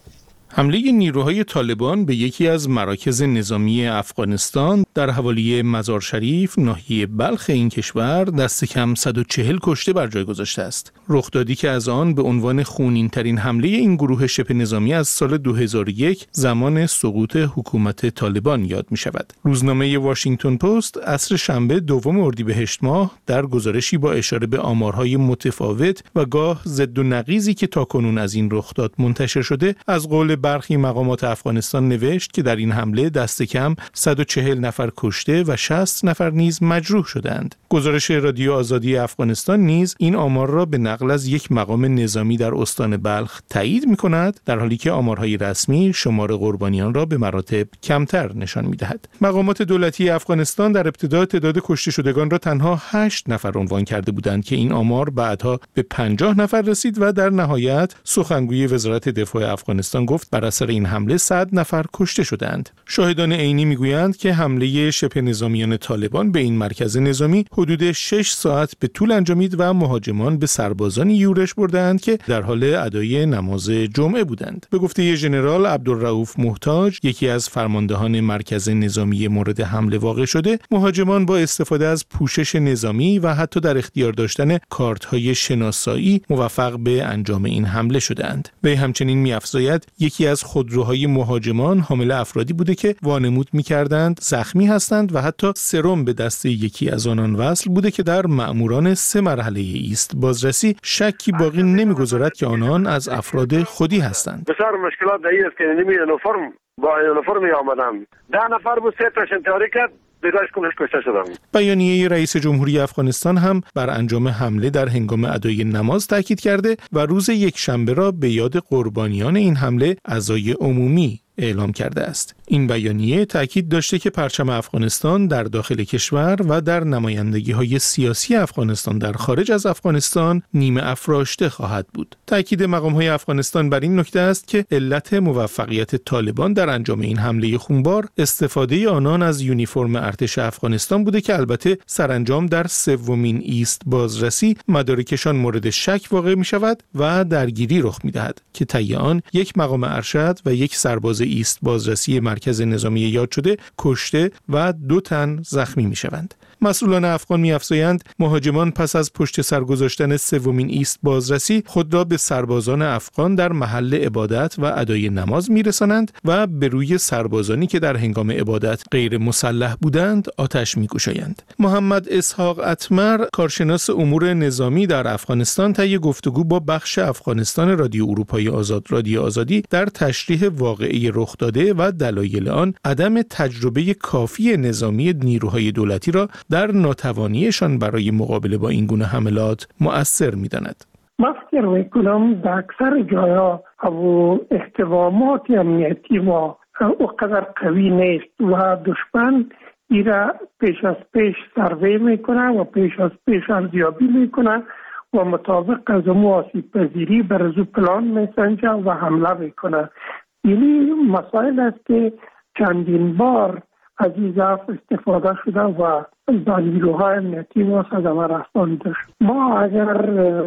Speaker 16: حمله نیروهای طالبان به یکی از مراکز نظامی افغانستان در حوالی مزار شریف ناحیه بلخ این کشور دست کم 140 کشته بر جای گذاشته است. رخدادی که از آن به عنوان خونین‌ترین حمله این گروه شبه نظامی از سال 2001 زمان سقوط حکومت طالبان یاد می شود. روزنامه واشنگتن پست عصر شنبه 2 اردیبهشت ماه در گزارشی با اشاره به آمارهای متفاوت و گاه ضد و نقیضی که تاکنون از این رخداد منتشر شده، از قول برخی مقامات افغانستان نوشت که در این حمله دست کم 140 نفر کشته و 60 نفر نیز مجروح شدند. گزارش رادیو آزادی افغانستان نیز این آمار را به نقل از یک مقام نظامی در استان بلخ تایید می‌کند، در حالی که آمارهای رسمی شمار قربانیان را به مراتب کمتر نشان می‌دهد. مقامات دولتی افغانستان در ابتدا تعداد کشته شدگان را تنها 8 نفر عنوان کرده بودند که این آمار بعدها به 50 نفر رسید و در نهایت سخنگوی وزارت دفاع افغانستان گفت بر اثر این حمله 100 نفر کشته شدند. شاهدان عینی میگویند که حمله شبه نظامیان طالبان به این مرکز نظامی حدود 6 ساعت به طول انجامید و مهاجمان به سربازانی یورش بردند که در حال ادای نماز جمعه بودند. به گفته ژنرال عبدالرؤوف محتاج، یکی از فرماندهان مرکز نظامی مورد حمله واقع شده، مهاجمان با استفاده از پوشش نظامی و حتی در اختیار داشتن کارت‌های شناسایی موفق به انجام این حمله شدند. وی همچنین می‌افزاید یکی از خودروهای مهاجمان حامل افرادی بوده که وانمود می‌کردند زخمی هستند و حتی سرم به دست یکی از آنان وصل بوده که در مأموران 3 مرحله ایست بازرسی شکی باقی نمی‌گذارد که آنان از افراد خودی هستند.
Speaker 17: بسیار مشکلات در این است که نمی یونیفرم با یونیفرم آمدم 10 نفر بود 3 تاشون تحریک کرد بگاش کمش کشته شدم.
Speaker 16: بیانیه رئیس جمهوری افغانستان هم بر انجام حمله در هنگام ادای نماز تاکید کرده و روز یکشنبه را به یاد قربانیان این حمله عزای عمومی اعلام کرده است. این بیانیه تاکید داشته که پرچم افغانستان در داخل کشور و در نمایندگی‌های سیاسی افغانستان در خارج از افغانستان نیمه افراشته خواهد بود. تاکید مقام‌های افغانستان بر این نکته است که علت موفقیت طالبان در انجام این حمله خونبار استفاده آنان از یونیفرم ارتش افغانستان بوده که البته سرانجام در 3مین ایست بازرسی مدارکشان مورد شک واقع می‌شود و درگیری رخ می‌دهد که طی آن یک مقام ارشد و یک سرباز ایست بازرسی مرکز نظامی یاد شده کشته و 2 تن زخمی می‌شوند. مسئولان افغان می‌افزایند مهاجمان پس از پشت سر گذاشتن 3مین ایست بازرسی خود را به سربازان افغان در محل عبادت و ادای نماز می‌رسانند و به روی سربازانی که در هنگام عبادت غیر مسلح بودند آتش می‌گشایند. محمد اسحاق اتمر، کارشناس امور نظامی در افغانستان، طی گفتگو با بخش افغانستان رادیو اروپای آزاد رادیو آزادی در تشریح واقعه رخ داده و دلایل آن عدم تجربه کافی نظامی نیروهای دولتی را در ناتوانیشان برای مقابله با این گونه حملات مؤثر می‌داند.
Speaker 18: من فکر می‌کنم در اکثر جاها او احتمامات امنیتی ما اونقدر قوی نیست و دشمن ایرا پیش از پیش سروی میکنه و پیش از پیش ارزیابی میکنه و مطابق از امو آسیب پذیری بر از پلان میسنجه و حمله میکنه. یعنی مسائل است که چندین بار از این ضعف استفاده شده و نیروهای امنیتی ما صدمه رسانده شد. ما اگر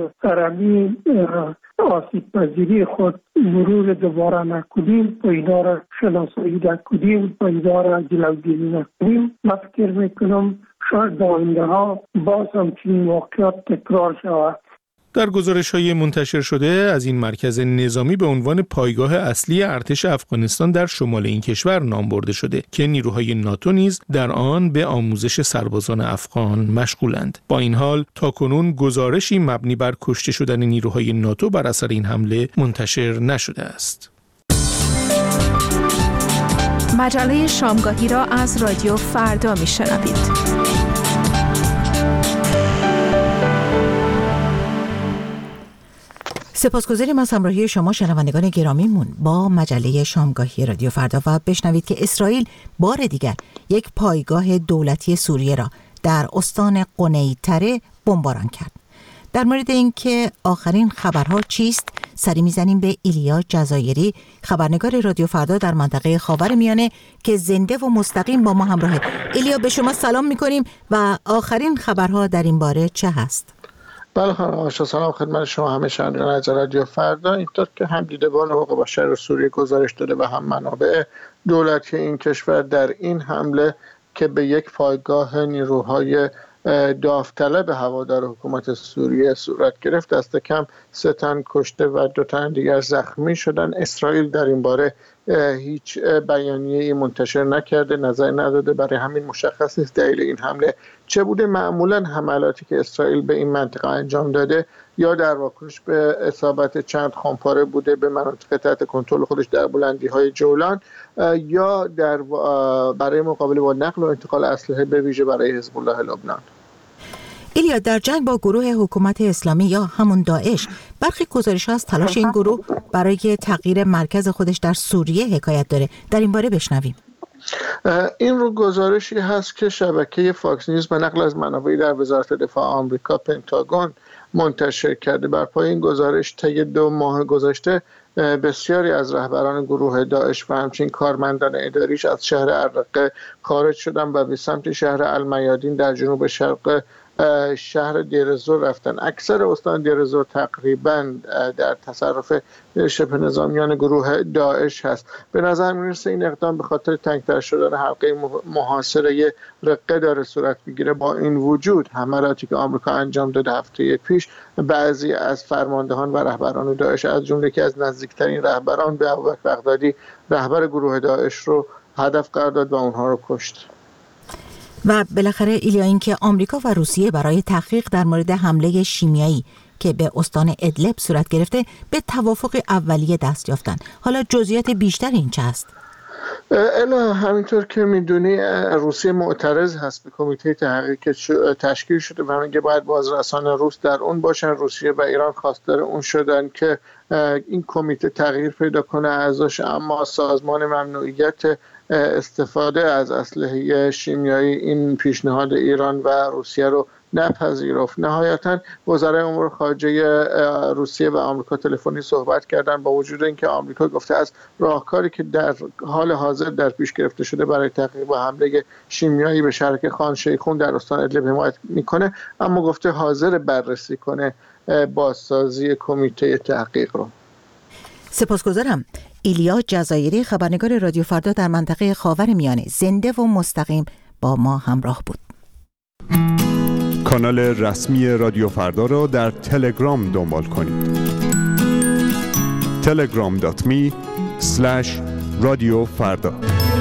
Speaker 18: سرمی آسیب پذیری خود مرور دوباره نکنیم و اینا را شناسایی نکنیم و اینا را جلوگیری نکنیم، من فکر میکنم شاید در آینده ها باز همچنین واقعات تکرار شود.
Speaker 16: در گزارش‌های منتشر شده از این مرکز نظامی به عنوان پایگاه اصلی ارتش افغانستان در شمال این کشور نام برده شده که نیروهای ناتو نیز در آن به آموزش سربازان افغان مشغولند. با این حال تاکنون گزارشی مبنی بر کشته شدن نیروهای ناتو بر اثر این حمله منتشر نشده است.
Speaker 11: مجله شامگاهی را از رادیو فردا میشنوید.
Speaker 1: سپاسگزاریم از همراهی شما شنوندگان گرامیمون با مجله شامگاهی رادیو فردا و بشنوید که اسرائیل بار دیگر یک پایگاه دولتی سوریه را در استان قنیطره بمباران کرد. در مورد اینکه آخرین خبرها چیست سری میزنیم به ایلیا جزایری، خبرنگار رادیو فردا در منطقه خاورمیانه که زنده و مستقیم با ما همراهه. ایلیا، به شما سلام میکنیم و آخرین خبرها در این باره چه هست؟
Speaker 19: بله خانم آشا، سلام خدمت شما همه شنوندگان از رادیو فردا. اینطور که هم دیدبان حقوق بشر سوریه گزارش داده و هم منابع دولتی این کشور، در این حمله که به یک پایگاه نیروهای داوطلب هوادار حکومت سوریه صورت گرفت، دست کم 3 تن کشته و 2 تن دیگر زخمی شدن. اسرائیل در این باره هیچ بیانیه‌ای منتشر نکرده، نظر نداده. برای همین مشخص نیست دلیل این حمله چه بوده. معمولا حملاتی که اسرائیل به این منطقه انجام داده یا در واکنش به اصابت چند خمپاره بوده به مناطق تحت کنترل خودش در بلندی‌های جولان، یا برای مقابله با نقل و انتقال اسلحه به ویژه برای حزب الله لبنان.
Speaker 1: ایلیا، در جنگ با گروه حکومت اسلامی یا همون داعش، برخی گزارش‌ها از تلاش این گروه برای تغییر مرکز خودش در سوریه حکایت داره. در این باره بشنویم.
Speaker 19: این رو گزارشی هست که شبکه فاکس نیوز به نقل از منابعی در وزارت دفاع آمریکا پنتاگون منتشر کرده. بر پای این گزارش طی 2 ماه گذشته بسیاری از رهبران گروه داعش و همچنین کارمندان اداریش از شهر الرقه خارج شدن و به سمت شهر المیادین در جنوب شرق شهر دیر الزور رفتن. اکثر استان دیر الزور تقریبا در تصرف شبه نظامیان گروه داعش هست. به نظر میرسه این اقدام به خاطر تنگتر شدن حلقه محاصره رقه داره صورت میگیره. با این وجود حملاتی که آمریکا انجام داده هفته پیش، بعضی از فرماندهان و رهبران داعش از جمله که از نزدیکترین رهبران به ابوبکر بغدادی رهبر گروه داعش رو هدف قرار داد و اونها رو کشت.
Speaker 1: و بالاخره ایلیا، این که آمریکا و روسیه برای تحقیق در مورد حمله شیمیایی که به استان ادلب صورت گرفته به توافق اولیه دست یافتن. حالا جزئیات بیشتر این چه است؟
Speaker 19: همینطور که میدونی روسیه معترض هست به کمیته تحقیق که تشکیل شده و میگه باید بازرسان روس در اون باشن. روسیه و ایران خواستار اون شدن که این کمیته تغییر پیدا کنه اعضاش، اما سازمان ممنوعیت استفاده از اسلحه شیمیایی این پیشنهاد ایران و روسیه رو نپذیرفت. نهایتاً وزرای امور خارجه روسیه و آمریکا تلفنی صحبت کردن، با وجود اینکه آمریکا گفته از راهکاری که در حال حاضر در پیش گرفته شده برای تحقیق و حمله شیمیایی به شهر خان شیخون در استان ادلب حمایت میکنه، اما گفته حاضر بررسی کنه بازسازی کمیته تحقیق رو.
Speaker 1: سپاسگزارم. ایلیا جزایری، خبرنگار رادیو فردا در منطقه خاورمیانه، زنده و مستقیم با ما همراه بود.
Speaker 12: کانال رسمی رادیو فردا را در تلگرام دنبال کنید. telegram.me/radiofarda.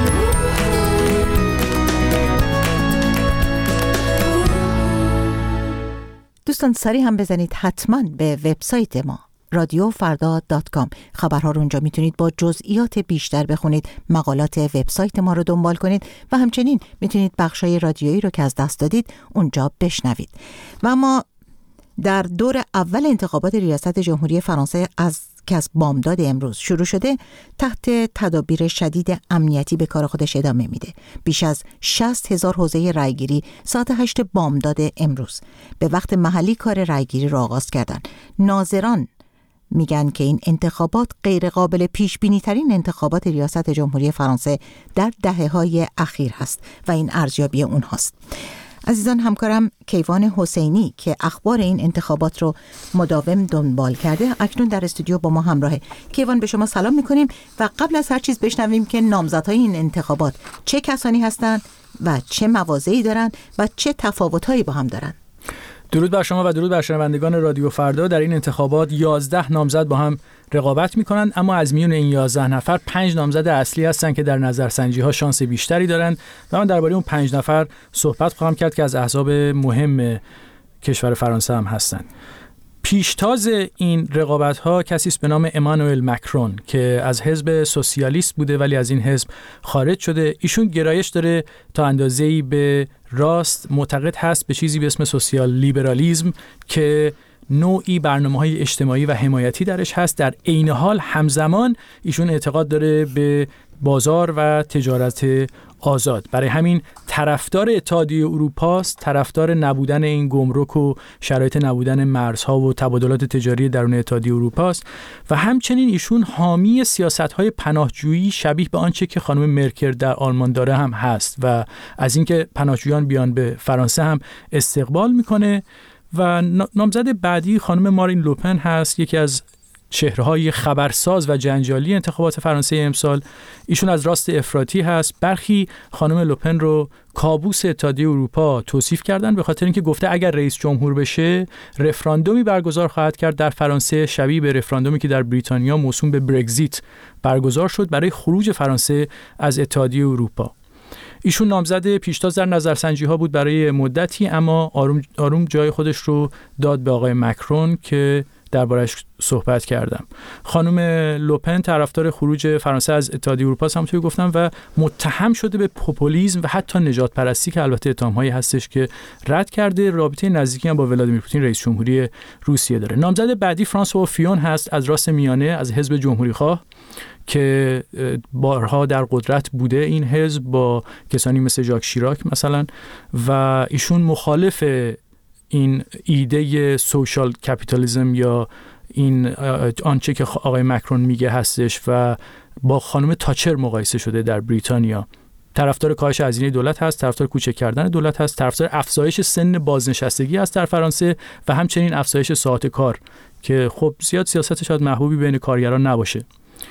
Speaker 1: دوستان سری هم بزنید حتما به وبسایت ما radiofarda.com. خبرها رو اونجا میتونید با جزئیات بیشتر بخونید، مقالات وبسایت ما رو دنبال کنید و همچنین میتونید بخشای رادیویی رو که از دست دادید اونجا بشنوید. و اما در دور اول انتخابات ریاست جمهوری فرانسه که از بامداد امروز شروع شده، تحت تدابیر شدید امنیتی به کار خودش ادامه میده. بیش از 60,000 حوزه رایگیری ساعت 8 بامداد امروز به وقت محلی کار رایگیری را آغاز کردن. ناظران میگن که این انتخابات غیر قابل پیش بینی ترین انتخابات ریاست جمهوری فرانسه در دهه‌های اخیر هست و این ارزیابی اونهاست. عزیزان، همکارم کیوان حسینی که اخبار این انتخابات رو مداوم دنبال کرده اکنون در استودیو با ما همراهه. کیوان، به شما سلام میکنیم و قبل از هر چیز بشنویم که نامزدهای این انتخابات چه کسانی هستند و چه مواضعی دارند و چه تفاوت‌هایی با هم دارند.
Speaker 20: درود بر شما و درود بر شنوندگان رادیو فردا. در این انتخابات 11 نامزد با هم رقابت می‌کنند، اما از میون این 11 نفر 5 نامزد اصلی هستند که در نظرسنجی‌ها شانس بیشتری دارند و من درباره اون 5 نفر صحبت خواهم کرد که از احزاب مهم کشور فرانسه هم هستند. پیشتاز این رقابت‌ها کسی است به نام امانوئل مکرون که از حزب سوسیالیست بوده ولی از این حزب خارج شده. ایشون گرایش داره تا اندازه‌ای به راست، معتقد هست به چیزی به اسم سوسیال لیبرالیسم که نوعی برنامه‌های اجتماعی و حمایتی درش هست. در عین حال همزمان ایشون اعتقاد داره به بازار و تجارت آزاد. برای همین طرفدار اتحادیه اروپا است، طرفدار نبودن این گمرک و شرایط نبودن مرزها و تبادلات تجاری درون اتحادیه اروپا است و همچنین ایشون حامی سیاست‌های پناهجویی شبیه به آنچه که خانم مرکل در آلمان داره هم هست و از اینکه پناهجویان بیان به فرانسه هم استقبال میکنه. و نامزد بعدی خانم مارین لوپن هست، یکی از چهره‌های خبرساز و جنجالی انتخابات فرانسه امسال. ایشون از راست افراطی هست. برخی خانم لوپن رو کابوس اتحادیه اروپا توصیف کردن به خاطر اینکه گفته اگر رئیس جمهور بشه رفراندومی برگزار خواهد کرد در فرانسه شبیه به رفراندومی که در بریتانیا موسوم به برگزیت برگزار شد برای خروج فرانسه از اتحادیه اروپا. ایشون نامزد پیشتاز در نظرسنجی‌ها بود برای مدتی، اما آروم جای خودش رو داد به آقای مکرون که دربارش صحبت کردم. خانم لوپن طرفدار خروج فرانسه از اتحادیه اروپا است، همونطور گفتم، و متهم شده به پوپولیسم و حتی نجات پرستی که البته اتهام‌هایی هستش که رد کرده. رابطه نزدیکی هم با ولادیمیر پوتین رئیس جمهوری روسیه داره. نامزد بعدی فرانسوا فیون هست از راست میانه از حزب جمهوری‌خواه که بارها در قدرت بوده این حزب با کسانی مثل ژاک شیراک مثلا، و ایشون مخالف این ایده سوشال کپیتالیسم یا این آنچه که آقای مکرون میگه هستش و با خانم تاچر مقایسه شده در بریتانیا. طرفدار کاهش هزینه دولت هست، طرفدار کوچک کردن دولت هست، طرفدار افزایش سن بازنشستگی هست در فرانسه و همچنین افزایش ساعات کار که خب زیاد سیاست شاید محبوبی بین کارگران نباشه.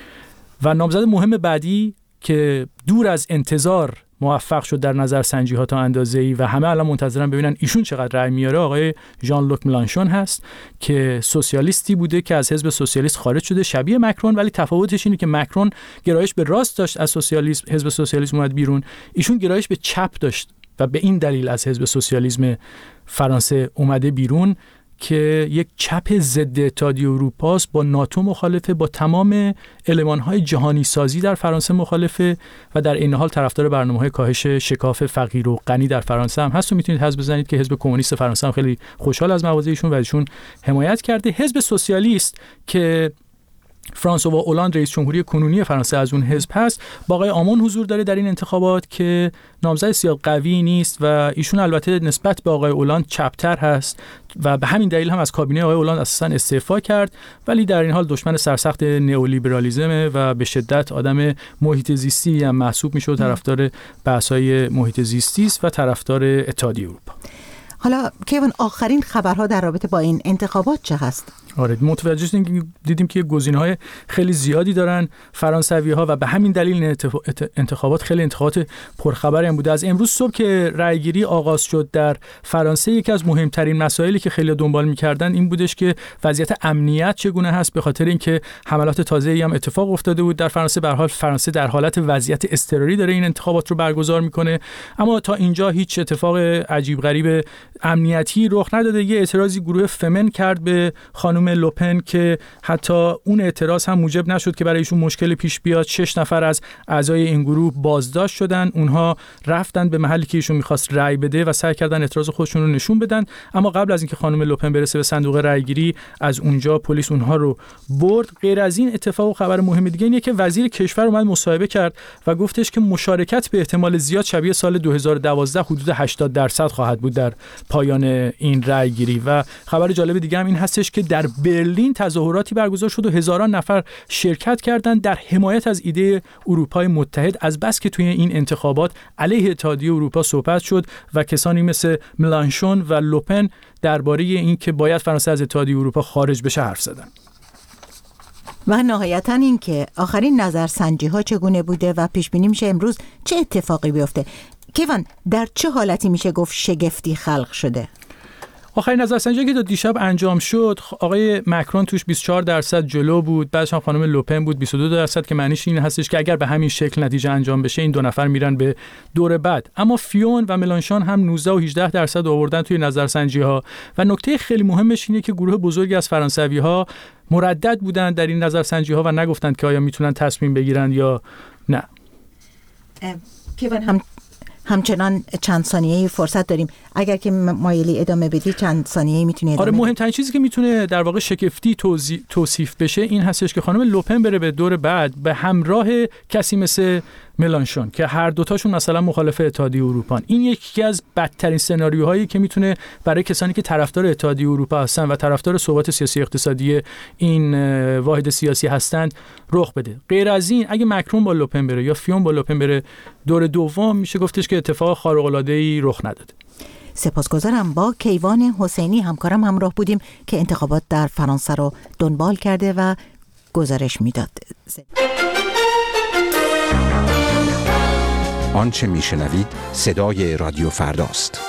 Speaker 20: و نامزد مهم بعدی که دور از انتظار موفق شد در نظرسنجی‌ها تا اندازه‌ای و همه الان منتظرن ببینن ایشون چقدر رأی میاره، آقای ژان لوک ملانشون هست که سوسیالیستی بوده که از حزب سوسیالیست خارج شده شبیه مکرون، ولی تفاوتش اینه که مکرون گرایش به راست داشت از سوسیالیسم، حزب سوسیالیسم اومد بیرون، ایشون گرایش به چپ داشت و به این دلیل از حزب سوسیالیسم فرانسه اومده بیرون که یک چپ ضد اتحادیه اروپا است، با ناتو مخالفه، با تمام المان‌های جهانی سازی در فرانسه مخالفه و در این حال طرفدار برنامه‌های کاهش شکاف فقیر و غنی در فرانسه هم هست. و میتونید حدس بزنید که حزب کمونیست فرانسه هم خیلی خوشحال از مواضع ایشون و ایشون حمایت کرده. حزب سوسیالیست که فرانسوا اولاند رئیس جمهوری کنونی فرانسه از اون حزب هست، با آقای آمون حضور داره در این انتخابات که نامزد سیاد قوی نیست و ایشون البته نسبت به آقای اولاند چپتر هست و به همین دلیل هم از کابینه آقای اولاند اساساً استعفا کرد، ولی در این حال دشمن سرسخت نئولیبرالیسم و به شدت آدم محیط زیستی هم محسوب میشه و طرفدار بحث‌های محیط زیستی است و طرفدار اتحادیه اروپا.
Speaker 1: حالا کیوان، آخرین خبرها در رابطه با این انتخابات چه هست؟
Speaker 20: آره، متوجه شدیم، دیدیم که گزینه‌های خیلی زیادی دارن فرانسوی‌ها و به همین دلیل انتخابات خیلی انتخابات پرخبری هم بوده. از امروز صبح که رأیگیری آغاز شد در فرانسه، یکی از مهمترین مسائلی که خیلی دنبال می‌کردن این بودش که وضعیت امنیت چگونه هست، به خاطر اینکه حملات تازه‌ای هم اتفاق افتاده بود در فرانسه. به هر حال فرانسه در حالت وضعیت اضطراری داره این انتخابات رو برگزار می‌کنه، اما تا اینجا هیچ اتفاق عجیب غریب امنیتی رخ نداده. یه اعتراضی گروه فمن کرد به خانم لوپن که حتی اون اعتراض هم موجب نشد که برای ایشون مشکل پیش بیاد. 6 نفر از اعضای این گروه بازداشت شدن، اونها رفتن به محلی که ایشون می‌خواست رأی بده و سعی کردن اعتراض خودشون رو نشون بدن، اما قبل از اینکه خانم لوپن برسه به صندوق رأیگیری از اونجا پلیس اونها رو برد. غیر از این اتفاق و خبر مهم دیگه اینه که وزیر کشور اومد مصاحبه کرد و گفتش که مشارکت به احتمال زیاد شبیه سال 2012 حدود 80% خواهد بود در پایان این رأیگیری. و خبر جالب دیگه هم این هستش که در برلین تظاهراتی برگزار شد و هزاران نفر شرکت کردند در حمایت از ایده اروپای متحد، از بس که توی این انتخابات علیه اتحادیه اروپا صحبت شد و کسانی مثل ملانشون و لوپن درباره این که باید فرانسه از اتحادیه اروپا خارج بشه حرف زدن.
Speaker 1: و نهایتاً این که آخرین نظرسنجی‌ها چگونه بوده و پیش بینی میشه امروز چه اتفاقی بیفته؟ کیوان، در چه حالتی میشه گفت شگفتی خلق شده؟
Speaker 20: آخرین نظرسنجی که تا دیشب انجام شد، آقای مکرون توش 24% جلو بود، بعدش هم خانم لوپن بود 22%، که معنیش این هستش که اگر به همین شکل نتیجه انجام بشه این دو نفر میرن به دور بعد. اما فیون و ملانشون هم 19 و 18% آوردن توی نظرسنجی‌ها و نکته خیلی مهمش اینه که گروه بزرگی از فرانسوی‌ها مردد بودن در این نظرسنجی‌ها و نگفتند که آیا میتونن تصمیم بگیرن یا نه.
Speaker 1: کیوان، همچنان چند ثانیه‌ای فرصت داریم، اگر که مایلی ادامه بدی چند ثانیه‌ای میتونی ادامه بدی.
Speaker 20: مهمترین چیزی که میتونه در واقع شگفتی توصیف بشه این هستش که خانم لوپن بره به دور بعد به همراه کسی مثل ملانشون که هر دوتاشون مثلا مخالف اتحادیه اروپا. این یکی از بدترین سناریوهایی که میتونه برای کسانی که طرفدار اتحادیه اروپا هستن و طرفدار ثبات سیاسی اقتصادی این واحد سیاسی هستند رخ بده. غیر از این اگه مکرون با لوپن بره یا فیون با لوپن بره دور دوم، میشه گفتش که اتفاق خارق‌العاده‌ای رخ نداده.
Speaker 1: سپاسگزارم. با کیوان حسینی همکارم همراه بودیم که انتخابات در فرانسه رو دنبال کرده و گزارش میداد.
Speaker 10: آنچه میشنوید صدای رادیو فرداست.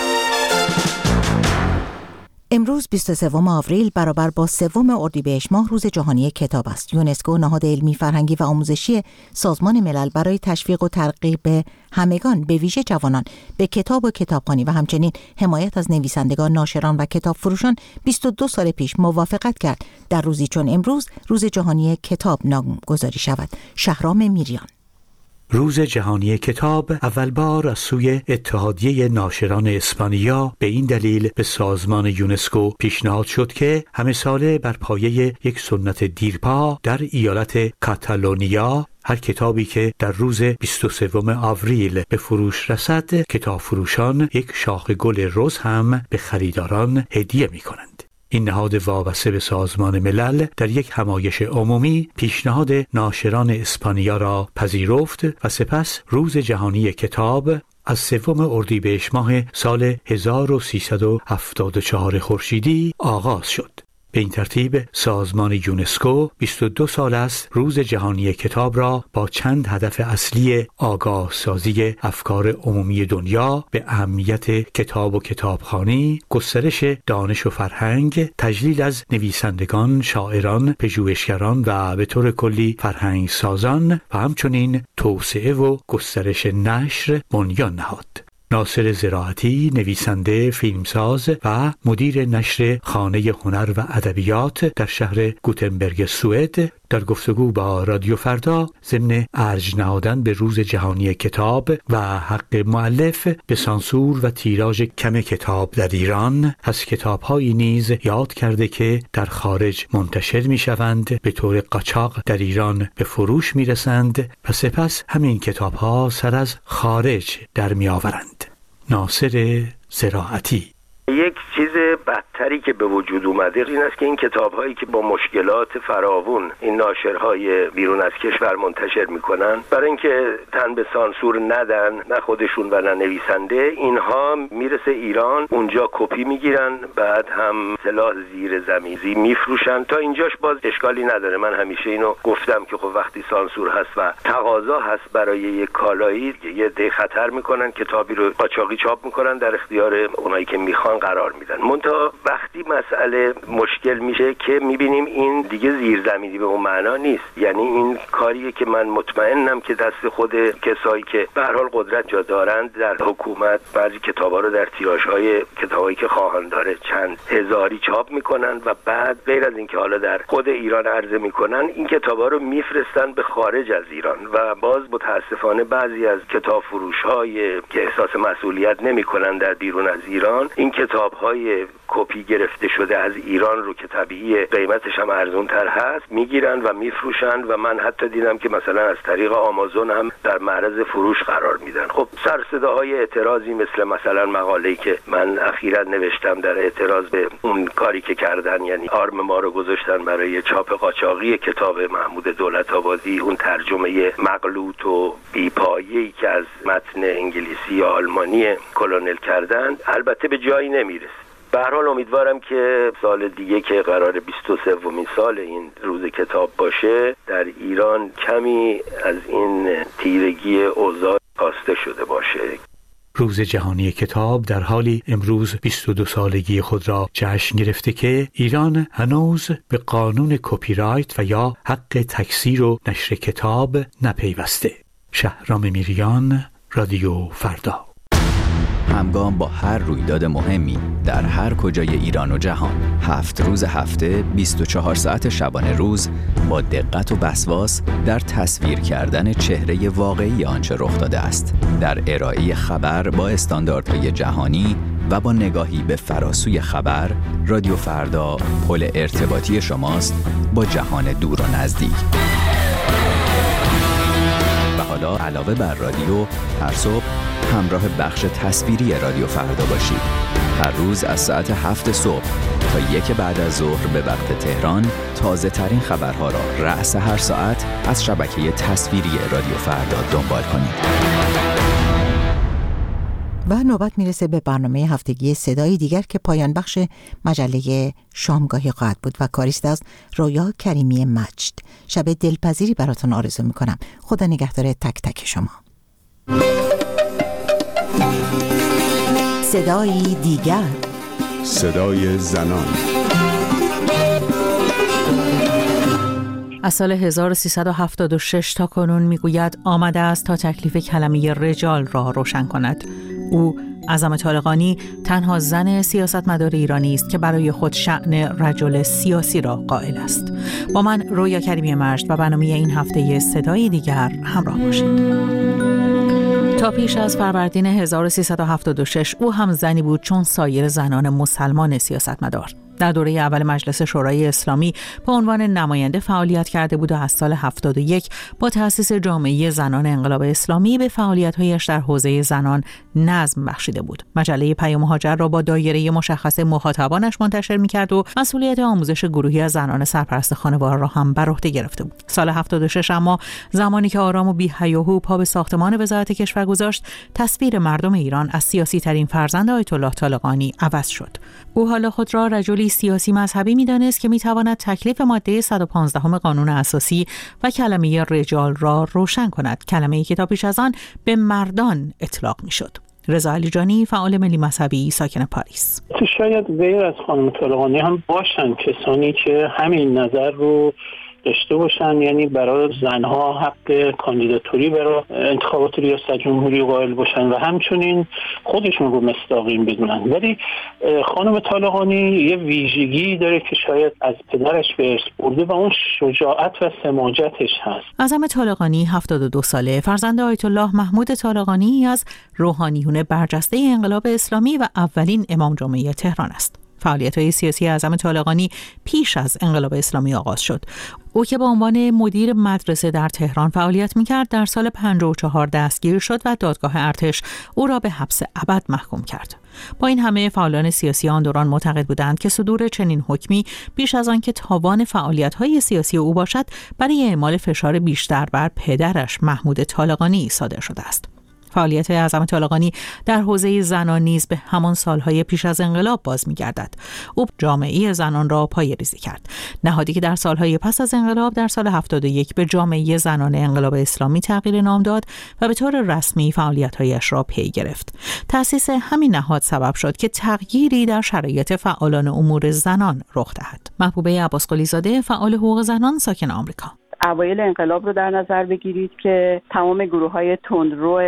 Speaker 1: امروز 23 آوریل برابر با 3 اردیبهشت ماه روز جهانی کتاب است. یونسکو، نهاد علمی، فرهنگی و آموزشی سازمان ملل، برای تشویق و ترغیب همگان به ویژه جوانان به کتاب و کتابخوانی و همچنین حمایت از نویسندگان، ناشران و کتاب فروشان 22 سال پیش موافقت کرد در روزی چون امروز روز جهانی کتاب نامگذاری شود. شهرام میریان.
Speaker 21: روز جهانی کتاب اول بار از سوی اتحادیه ناشران اسپانیا به این دلیل به سازمان یونسکو پیشنهاد شد که همه ساله بر پایه یک سنت دیرپا در ایالت کاتالونیا هر کتابی که در روز 23 آوریل به فروش رسد، کتاب فروشان یک شاخه گل رز هم به خریداران هدیه می کنند. این نهاد وابسته به سازمان ملل در یک همایش عمومی پیشنهاد ناشران اسپانیا را پذیرفت و سپس روز جهانی کتاب از 3 اردیبهشت ماه سال 1374 خورشیدی آغاز شد. به این ترتیب سازمان یونسکو 22 سال است روز جهانی کتاب را با چند هدف اصلی آگاه سازی افکار عمومی دنیا به اهمیت کتاب و کتابخوانی، گسترش دانش و فرهنگ، تجلیل از نویسندگان، شاعران، پژوهشگران و به طور کلی فرهنگ سازان و همچنین توسعه و گسترش نشر بنیان نهاد. ناصر زراعتی، نویسنده، فیلمساز و مدیر نشر خانه هنر و ادبیات در شهر گوتنبرگ سوئد، در گفتگو با رادیو فردا ضمن ارج نهادن به روز جهانی کتاب و حق مؤلف به سانسور و تیراژ کم کتاب در ایران از کتاب‌هایی نیز یاد کرده که در خارج منتشر می‌شوند، به طور قاچاق در ایران به فروش می‌رسند و سپس همین کتاب‌ها سر از خارج در می‌آورند. ناصر زراعتی:
Speaker 14: یک چیز بدتری که به وجود اومده این است که این کتاب‌هایی که با مشکلات فراوون این ناشرهای بیرون از کشور منتشر میکنن، برای اینکه تن به سانسور ندن، نه خودشون و نه نویسنده، اینها میرسه ایران، اونجا کپی میگیرن، بعد هم سلاح زیر زمینی میفروشن. تا اینجاش باز اشکالی نداره. من همیشه اینو گفتم که خب وقتی سانسور هست و تقاضا هست برای یک کالایی، یه ده خطر میکنن، کتابی رو قاچاقی چاپ میکنن، در اختیار اونایی که میخوان قرار میدن. منتها وقتی مسئله مشکل میشه که میبینیم این دیگه زیرزمینی به اون معنا نیست. یعنی این کاریه که من مطمئنم که دست خود کسایی که به هر حال قدرت جا دارند در حکومت بعضی کتابا رو در تیراژهای کتابایی که خواهان داره چند هزاری چاپ میکنن و بعد غیر از این که حالا در خود ایران عرضه میکنن، این کتابا رو میفرستن به خارج از ایران و باز متاسفانه بعضی از کتاب فروش‌های که احساس مسئولیت نمیکنن در بیرون از ایران، این کتاب‌های کپی گرفته شده از ایران رو که طبیعیه قیمتش هم ارزان‌تر هست میگیرن و میفروشن و من حتی دیدم که مثلا از طریق آمازون هم در معرض فروش قرار میدن. خب سر صداهای اعتراضی مثلا مقاله‌ای که من اخیراً نوشتم در اعتراض به اون کاری که کردن، یعنی آرم ما رو گذاشتن برای چاپ قاچاقی کتاب محمود دولت‌آبادی، اون ترجمه مغلوط و بی‌پایه‌ای که از متن انگلیسی یا آلمانی کلونل کردن، البته به جایی نمیرسه. به هر حال امیدوارم که سال دیگه که قرار 23مین سال این روز کتاب باشه، در ایران کمی از این تیرگی اوضاع کاسته شده باشه.
Speaker 21: روز جهانی کتاب در حالی امروز 22 سالگی خود را جشن گرفته که ایران هنوز به قانون کپی رایت و یا حق تکثیر و نشر کتاب نپیوسته. شهرام میریان، رادیو فردا.
Speaker 2: همگام با هر رویداد مهمی در هر کجای ایران و جهان 7 روز هفته 24 ساعت شبانه روز با دقت و وسواس در تصویر کردن چهره واقعی آنچه رخ داده است، در ارائه خبر با استانداردهای جهانی و با نگاهی به فراسوی خبر. رادیو فردا پل ارتباطی شماست با جهان دور و نزدیک. و حالا علاوه بر رادیو، هر صبح همراه بخش تصویری رادیو فردا باشید. هر روز از ساعت 7 صبح تا 1 بعد از ظهر به وقت تهران تازه ترین خبرها را رأس هر ساعت از شبکه تصویری رادیو فردا دنبال کنید.
Speaker 1: و نوبت میرسه به برنامه هفتگی صدای دیگر که پایان بخش مجله شامگاهی خواهد بود و کاریست از رویا کریمی مجد. شب دلپذیری براتون آرزو میکنم. خدا نگهدار تک تک شما. صدای دیگر،
Speaker 12: صدای زنان.
Speaker 22: از سال 1376 تا کنون میگوید آمده است تا تکلیف کلمه رجال را روشن کند. او اعظم طالقانی تنها زن سیاستمدار ایرانی است که برای خود شأن رجل سیاسی را قائل است. با من رویا کریمی مجد و برنامه این هفته صدای دیگر همراه باشید. تا پیش از فروردین 1376 او هم زنی بود چون سایر زنان مسلمان سیاستمدار. در دوره اول مجلس شورای اسلامی به عنوان نماینده فعالیت کرده بود و از سال 71 با تأسیس جامعه زنان انقلاب اسلامی به فعالیت‌هایش در حوزه زنان نظم بخشیده بود. مجله پیام هاجر را با دایره مشخص مخاطبانش منتشر می‌کرد و مسئولیت آموزش گروهی از زنان سرپرست خانواده را هم بر عهده گرفته بود. سال 76 اما زمانی که آرام و بی‌هیاهو پا به ساختمان وزارت کشور گذاشت، تصویر مردم ایران از سیاسی ترین فرزند آیت الله طالقانی عوض شد. او حالا خود را رجلی سیاسی مذهبی می‌دانست که می‌تواند تکلیف ماده 115 قانون اساسی و کلمه رجال را روشن کند، کلمه‌ای که تا پیش از آن به مردان اطلاق می‌شد. رضا علیجانی، فعال ملی مذهبی ساکن پاریس:
Speaker 23: شاید غیر از خانم طالقانی هم باشن کسانی که همین نظر رو داشته باشن، یعنی برای زنها حق کاندیداتوری برای انتخابات ریاست جمهوری قائل باشن و همچنین خودشون رو مصداقین بدونن. ولی خانم طالقانی یه ویژگی داره که شاید از پدرش به ارث برده و اون شجاعت و سماجتش هست.
Speaker 22: اعظم طالقانی 72 ساله، فرزند آیت الله محمود طالقانی از روحانیون برجسته انقلاب اسلامی و اولین امام جمعه تهران است. فعالیت‌های سیاسی اعظم طالقانی پیش از انقلاب اسلامی آغاز شد. او که به عنوان مدیر مدرسه در تهران فعالیت می‌کرد، در سال 54 دستگیر شد و دادگاه ارتش او را به حبس ابد محکوم کرد. با این همه فعالان سیاسی آن دوران معتقد بودند که صدور چنین حکمی بیش از آن که تاوان فعالیت‌های سیاسی او باشد، برای اعمال فشار بیشتر بر پدرش محمود طالقانی صادر شده است. فعالیت اعظم طالقانی در حوزه زنان نیز به همان سالهای پیش از انقلاب باز می‌گردد. او جامعه زنان را پایه‌ریزی کرد، نهادی که در سالهای پس از انقلاب در سال 71 به جامعه زنان انقلاب اسلامی تغییر نام داد و به طور رسمی فعالیت‌هایش را پی گرفت. تأسیس همین نهاد سبب شد که تغییری در شرایط فعالان امور زنان رخ دهد. محبوبه عباسقلی زاده، فعال حقوق زنان ساکن آمریکا:
Speaker 24: اوایل انقلاب رو در نظر بگیرید که تمام گروه‌های تندرو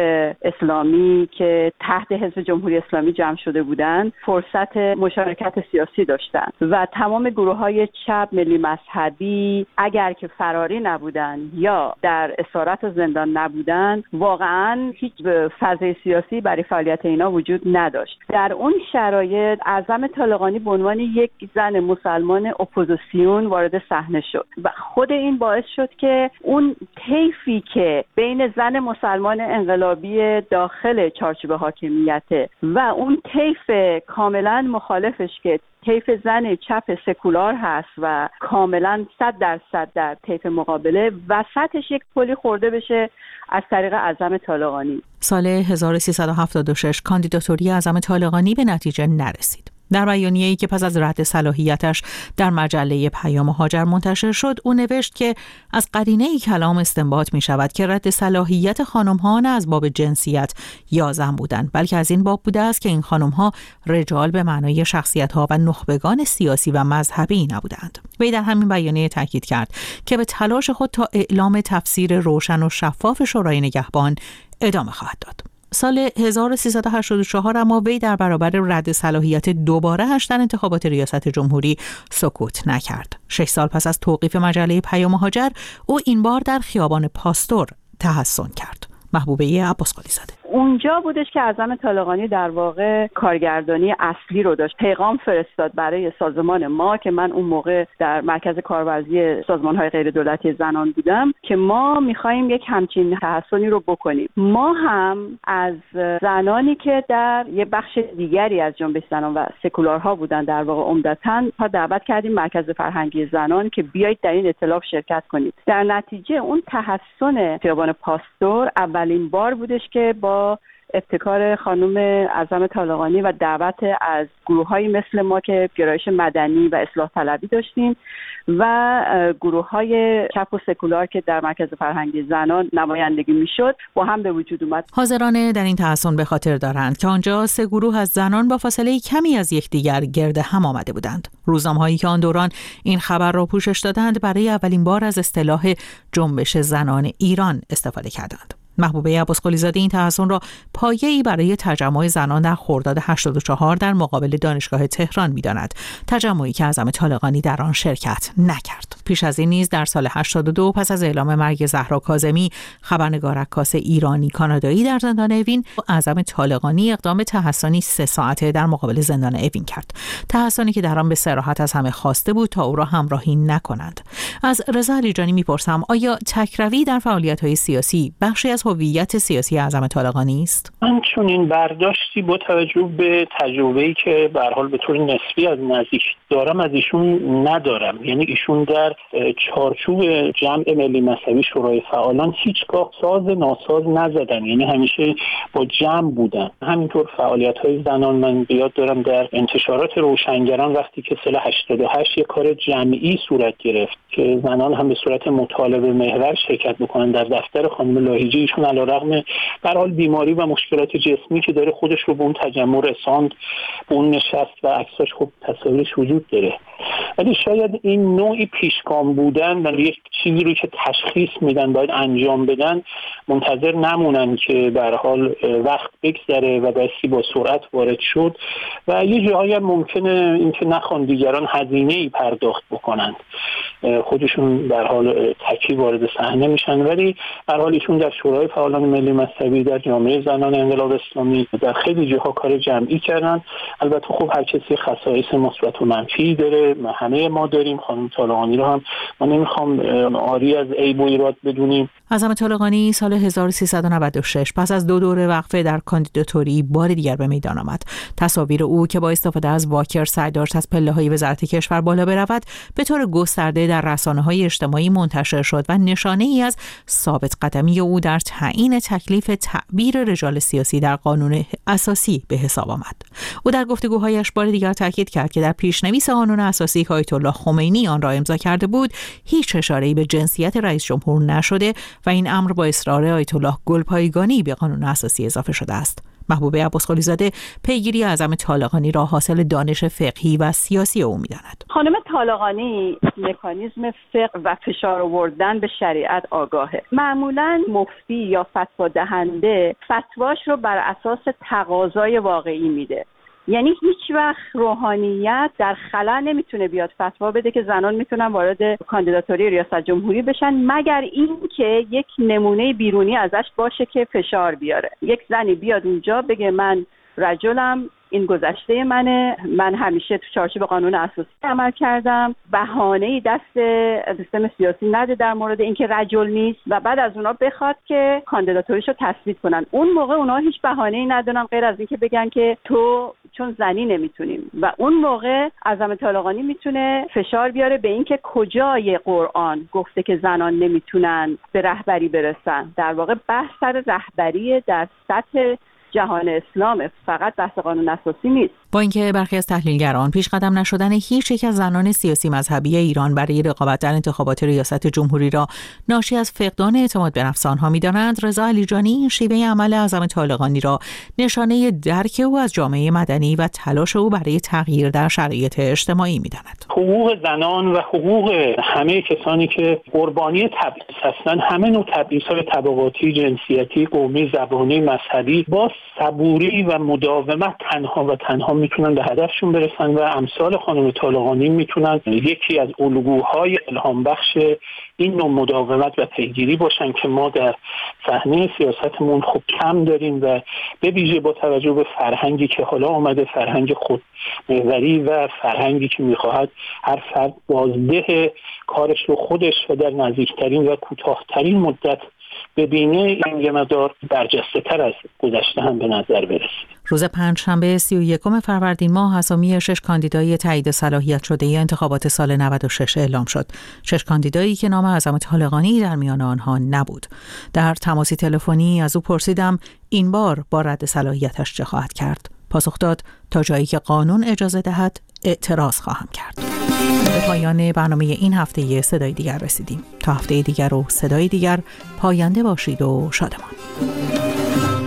Speaker 24: اسلامی که تحت حزب جمهوری اسلامی جمع شده بودند فرصت مشارکت سیاسی داشتند و تمام گروه‌های چپ ملی مذهبی اگر که فراری نبودند یا در اسارت و زندان نبودند، واقعاً هیچ فضای سیاسی برای فعالیت اینا وجود نداشت. در اون شرایط اعظم طالقانی به عنوان یک زن مسلمان اپوزیسیون وارد صحنه شد و خود این باعث شد که اون طیفی که بین زن مسلمان انقلابی داخل چارچوب حاکمیت و اون طیف کاملا مخالفش که طیف زن چپ سکولار هست و کاملا 100% در طیف مقابله، وسطش یک پلی خورده بشه از طریق اعظم طالقانی.
Speaker 22: سال 1376 کاندیداتوری اعظم طالقانی به نتیجه نرسید. در بیانیه‌ای که پس از رد صلاحیتش در مجله پیام هاجر منتشر شد، او نوشت که از قرینه کلام استنباط می شود که رد صلاحیت خانم‌ها نه از باب جنسیت یا زن بودن، بلکه از این باب بوده است که این خانم‌ها رجال به معنای شخصیت‌ها و نخبگان سیاسی و مذهبی نبودند. وی در همین بیانیه تاکید کرد که به تلاش خود تا اعلام تفسیر روشن و شفاف شورای نگهبان ادامه خواهد داد. سال 1384 اما وی در برابر رد صلاحیت دوباره‌اش در انتخابات ریاست جمهوری سکوت نکرد. 6 سال پس از توقیف مجله پیام مهاجر، او این بار در خیابان پاستور تحصن کرد. محبوبه عباسقلی زاده.
Speaker 24: اونجا بودش که اعظم طالقانی در واقع کارگردانی اصلی رو داشت. پیغام فرستاد برای سازمان ما که من اون موقع در مرکز کارورزی سازمان‌های غیر دولتی زنان بودم که ما می‌خوایم یک همچین تحصنی رو بکنیم. ما هم از زنانی که در یه بخش دیگری از جنبش زنان و سکولارها بودن در واقع عمدتاً دعوت کردیم مرکز فرهنگی زنان که بیایید در این ائتلاف شرکت کنید. در نتیجه اون تحصن خیابان پاستور اولین بار بودش که با ابتکار خانم اعظم طالقانی و دعوت از گروه‌هایی مثل ما که گرایش مدنی و اصلاح طلبی داشتیم و گروه‌های چپ و سکولار که در مرکز فرهنگی زنان نمایندگی میشد با هم به وجود اومد.
Speaker 22: حاضران در این تحصن به خاطر دارند که آنجا 3 گروه از زنان با فاصله کمی از یکدیگر گرد هم آمده بودند. روزنامه‌هایی که آن دوران این خبر را پوشش دادند برای اولین بار از اصطلاح جنبش زنان ایران استفاده کردند. محبوبه عباسقلی زاده این تحصن را پایه‌ای برای تجمع زنان در خرداد 84 در مقابل دانشگاه تهران می‌داند، تجمعی که اعظم طالقانی در آن شرکت نکرد. پیش از این نیز در سال 82 پس از اعلام مرگ زهرا کاظمی، خبرنگار عکاس ایرانی کانادایی در زندان اوین، اعظم طالقانی اقدام تحصنی 3 ساعته در مقابل زندان اوین کرد. تحصنی که در آن به صراحت از همه خواسته بود تا او را همراهی نکنند. از رضا علیجانی می‌پرسم آیا تکروی در فعالیت‌های سیاسی بخشی از هویت سیاسی اعظم طالقانی است؟
Speaker 23: من چون این برداشتی با توجه به تجربه‌ای که به هر حال به طور نسبی از نزدیک دارم از ایشون ندارم. یعنی ایشون در چارچوب جمع ملی مذهبی شورای فعالان هیچگاه ساز ناساز نزدن، یعنی همیشه با جمع بودن. همینطور فعالیت‌های زنان من یاد دارم در انتشارات روشنگران وقتی که سال 88 یک کار جمعی صورت گرفت که زنان هم به صورت مطالبه محور شرکت بکنن در دفتر خانم لاهیجی. ایشون علیرغم به هر حال بیماری و مشکلات جسمی که داره خودش رو به اون تجمع رساند، به اون نشست و عکساش خب تصاویرش وجود داره. ولی شاید این نوعی پیشگام بودن و یک چیزی رو که تشخیص میدن باید انجام بدن منتظر نمونن که به هر حال وقت بگذره و بسی با سرعت وارد شد و یه جایی هم ممکنه اینکه نخوان دیگران هزینه‌ای پرداخت بکنن، خودشون به هر حال تکی وارد صحنه میشن. ولی به هر حال ایشون در شورای فعالان ملی مذهبی، در جامعه زنان انقلاب اسلامی در خیلی جاها کار جمعی کردن. البته خب هر کسی خصایص مثبت و منفی داره، همه ما داریم. خانم طالقانی رو هم ما نمیخوام عاری از عیب و ایراد بدونیم.
Speaker 22: اعظم طالقانی سال 1396 پس از 2 دوره وقفه در کاندیداتوری بار دیگر به میدان آمد. تصاویر او که با استفاده از واکر سعی داشت از پله‌های وزارت کشور بالا برود به طور گسترده در رسانه‌های اجتماعی منتشر شد و نشانه‌ای از ثابت قدمی او در تعیین تکلیف تعبیر رجال سیاسی در قانون اساسی به حساب آمد. او در گفتگوهایش بار دیگر تاکید کرد که در پیشنویس قانون اساسی که آیت الله خمینی آن را امضا کرده بود هیچ اشاره‌ای به جنسیت رئیس جمهور نشده و این امر با اصرار آیت الله گلپایگانی به قانون اساسی اضافه شده است. محبوبه عباسقلی زاده پیگیری اعظم طالقانی را حاصل دانش فقهی و سیاسی او می‌داند.
Speaker 24: خانم طالقانی مکانیزم فقه و فشار آوردن به شریعت آگاهه. معمولاً مفتی یا فتوا دهنده فتواش رو بر اساس تقاضای واقعی میده. یعنی هیچ وقت روحانیت در خلا نمیتونه بیاد فتوا بده که زنان میتونن وارد کاندیداتوری ریاست جمهوری بشن مگر اینکه یک نمونه بیرونی ازش باشه که فشار بیاره. یک زنی بیاد اونجا بگه من رجلم، این گذشته منه، من همیشه تو چارچوب قانون اساسی عمل کردم، بهانه‌ای دست سیستم سیاسی نده در مورد اینکه رجل نیست و بعد از اونا بخواد که کاندیداتوریشو تثبیت کنن. اون موقع اونا هیچ بهانه‌ای ندارن غیر از اینکه بگن که تو چون زنی نمیتونیم و اون موقع اعظم طالقانی میتونه فشار بیاره به اینکه کجای قرآن گفته که زنان نمیتونن به رهبری برسن. در واقع بحث سر رهبری در سطح جهان اسلام، فقط بحث قانون اساسی نیست.
Speaker 22: با اینکه برخی از تحلیلگران پیش قدم نشدن هیچ یک از زنان سیاسی مذهبی ایران برای رقابت در انتخابات ریاست جمهوری را ناشی از فقدان اعتماد به نفس آنها می‌دانند، رضا علیجانی این شیوه عمل اعظم طالقانی را نشانه درک او از جامعه مدنی و تلاش او برای تغییر در شرایط اجتماعی می‌داند.
Speaker 23: حقوق زنان و حقوق همه کسانی که قربانی تبعیض هستند، همه نوع تبعیض‌های طبقاتی، جنسیتی، قومی، زبانی، مذهبی با صبوری و مداومت تنها میتونن به هدفشون برسن و امثال خانم طالقانی میتونن یکی از الگوهای الهام بخش این نوع مداومت و پیگیری باشن که ما در صحنه سیاستمون خب کم داریم و به ویژه با توجه به فرهنگی که حالا آمده، فرهنگ خودمحوری و فرهنگی که میخواهد هر فرد بازده کارش رو خودش و در نزدیکترین و کوتاهترین مدت ببینه، این یه مقدار برجسته تر از گذشته هم به نظر برسه.
Speaker 22: روز پنجشنبه 31 فروردین ماه اسامی 6 کاندیدای تایید صلاحیت شده انتخابات سال 96 اعلام شد. 6 کاندیدایی که نام اعظم طالقانی در میان آنها نبود. در تماسی تلفنی از او پرسیدم این بار با رد صلاحیتش چه خواهد کرد. پاسخ داد تا جایی که قانون اجازه دهد اعتراض خواهم کرد. به پایان برنامه این هفته صدای دیگر رسیدیم. تا هفته دیگر و صدای دیگر، پاینده باشید و شادمان.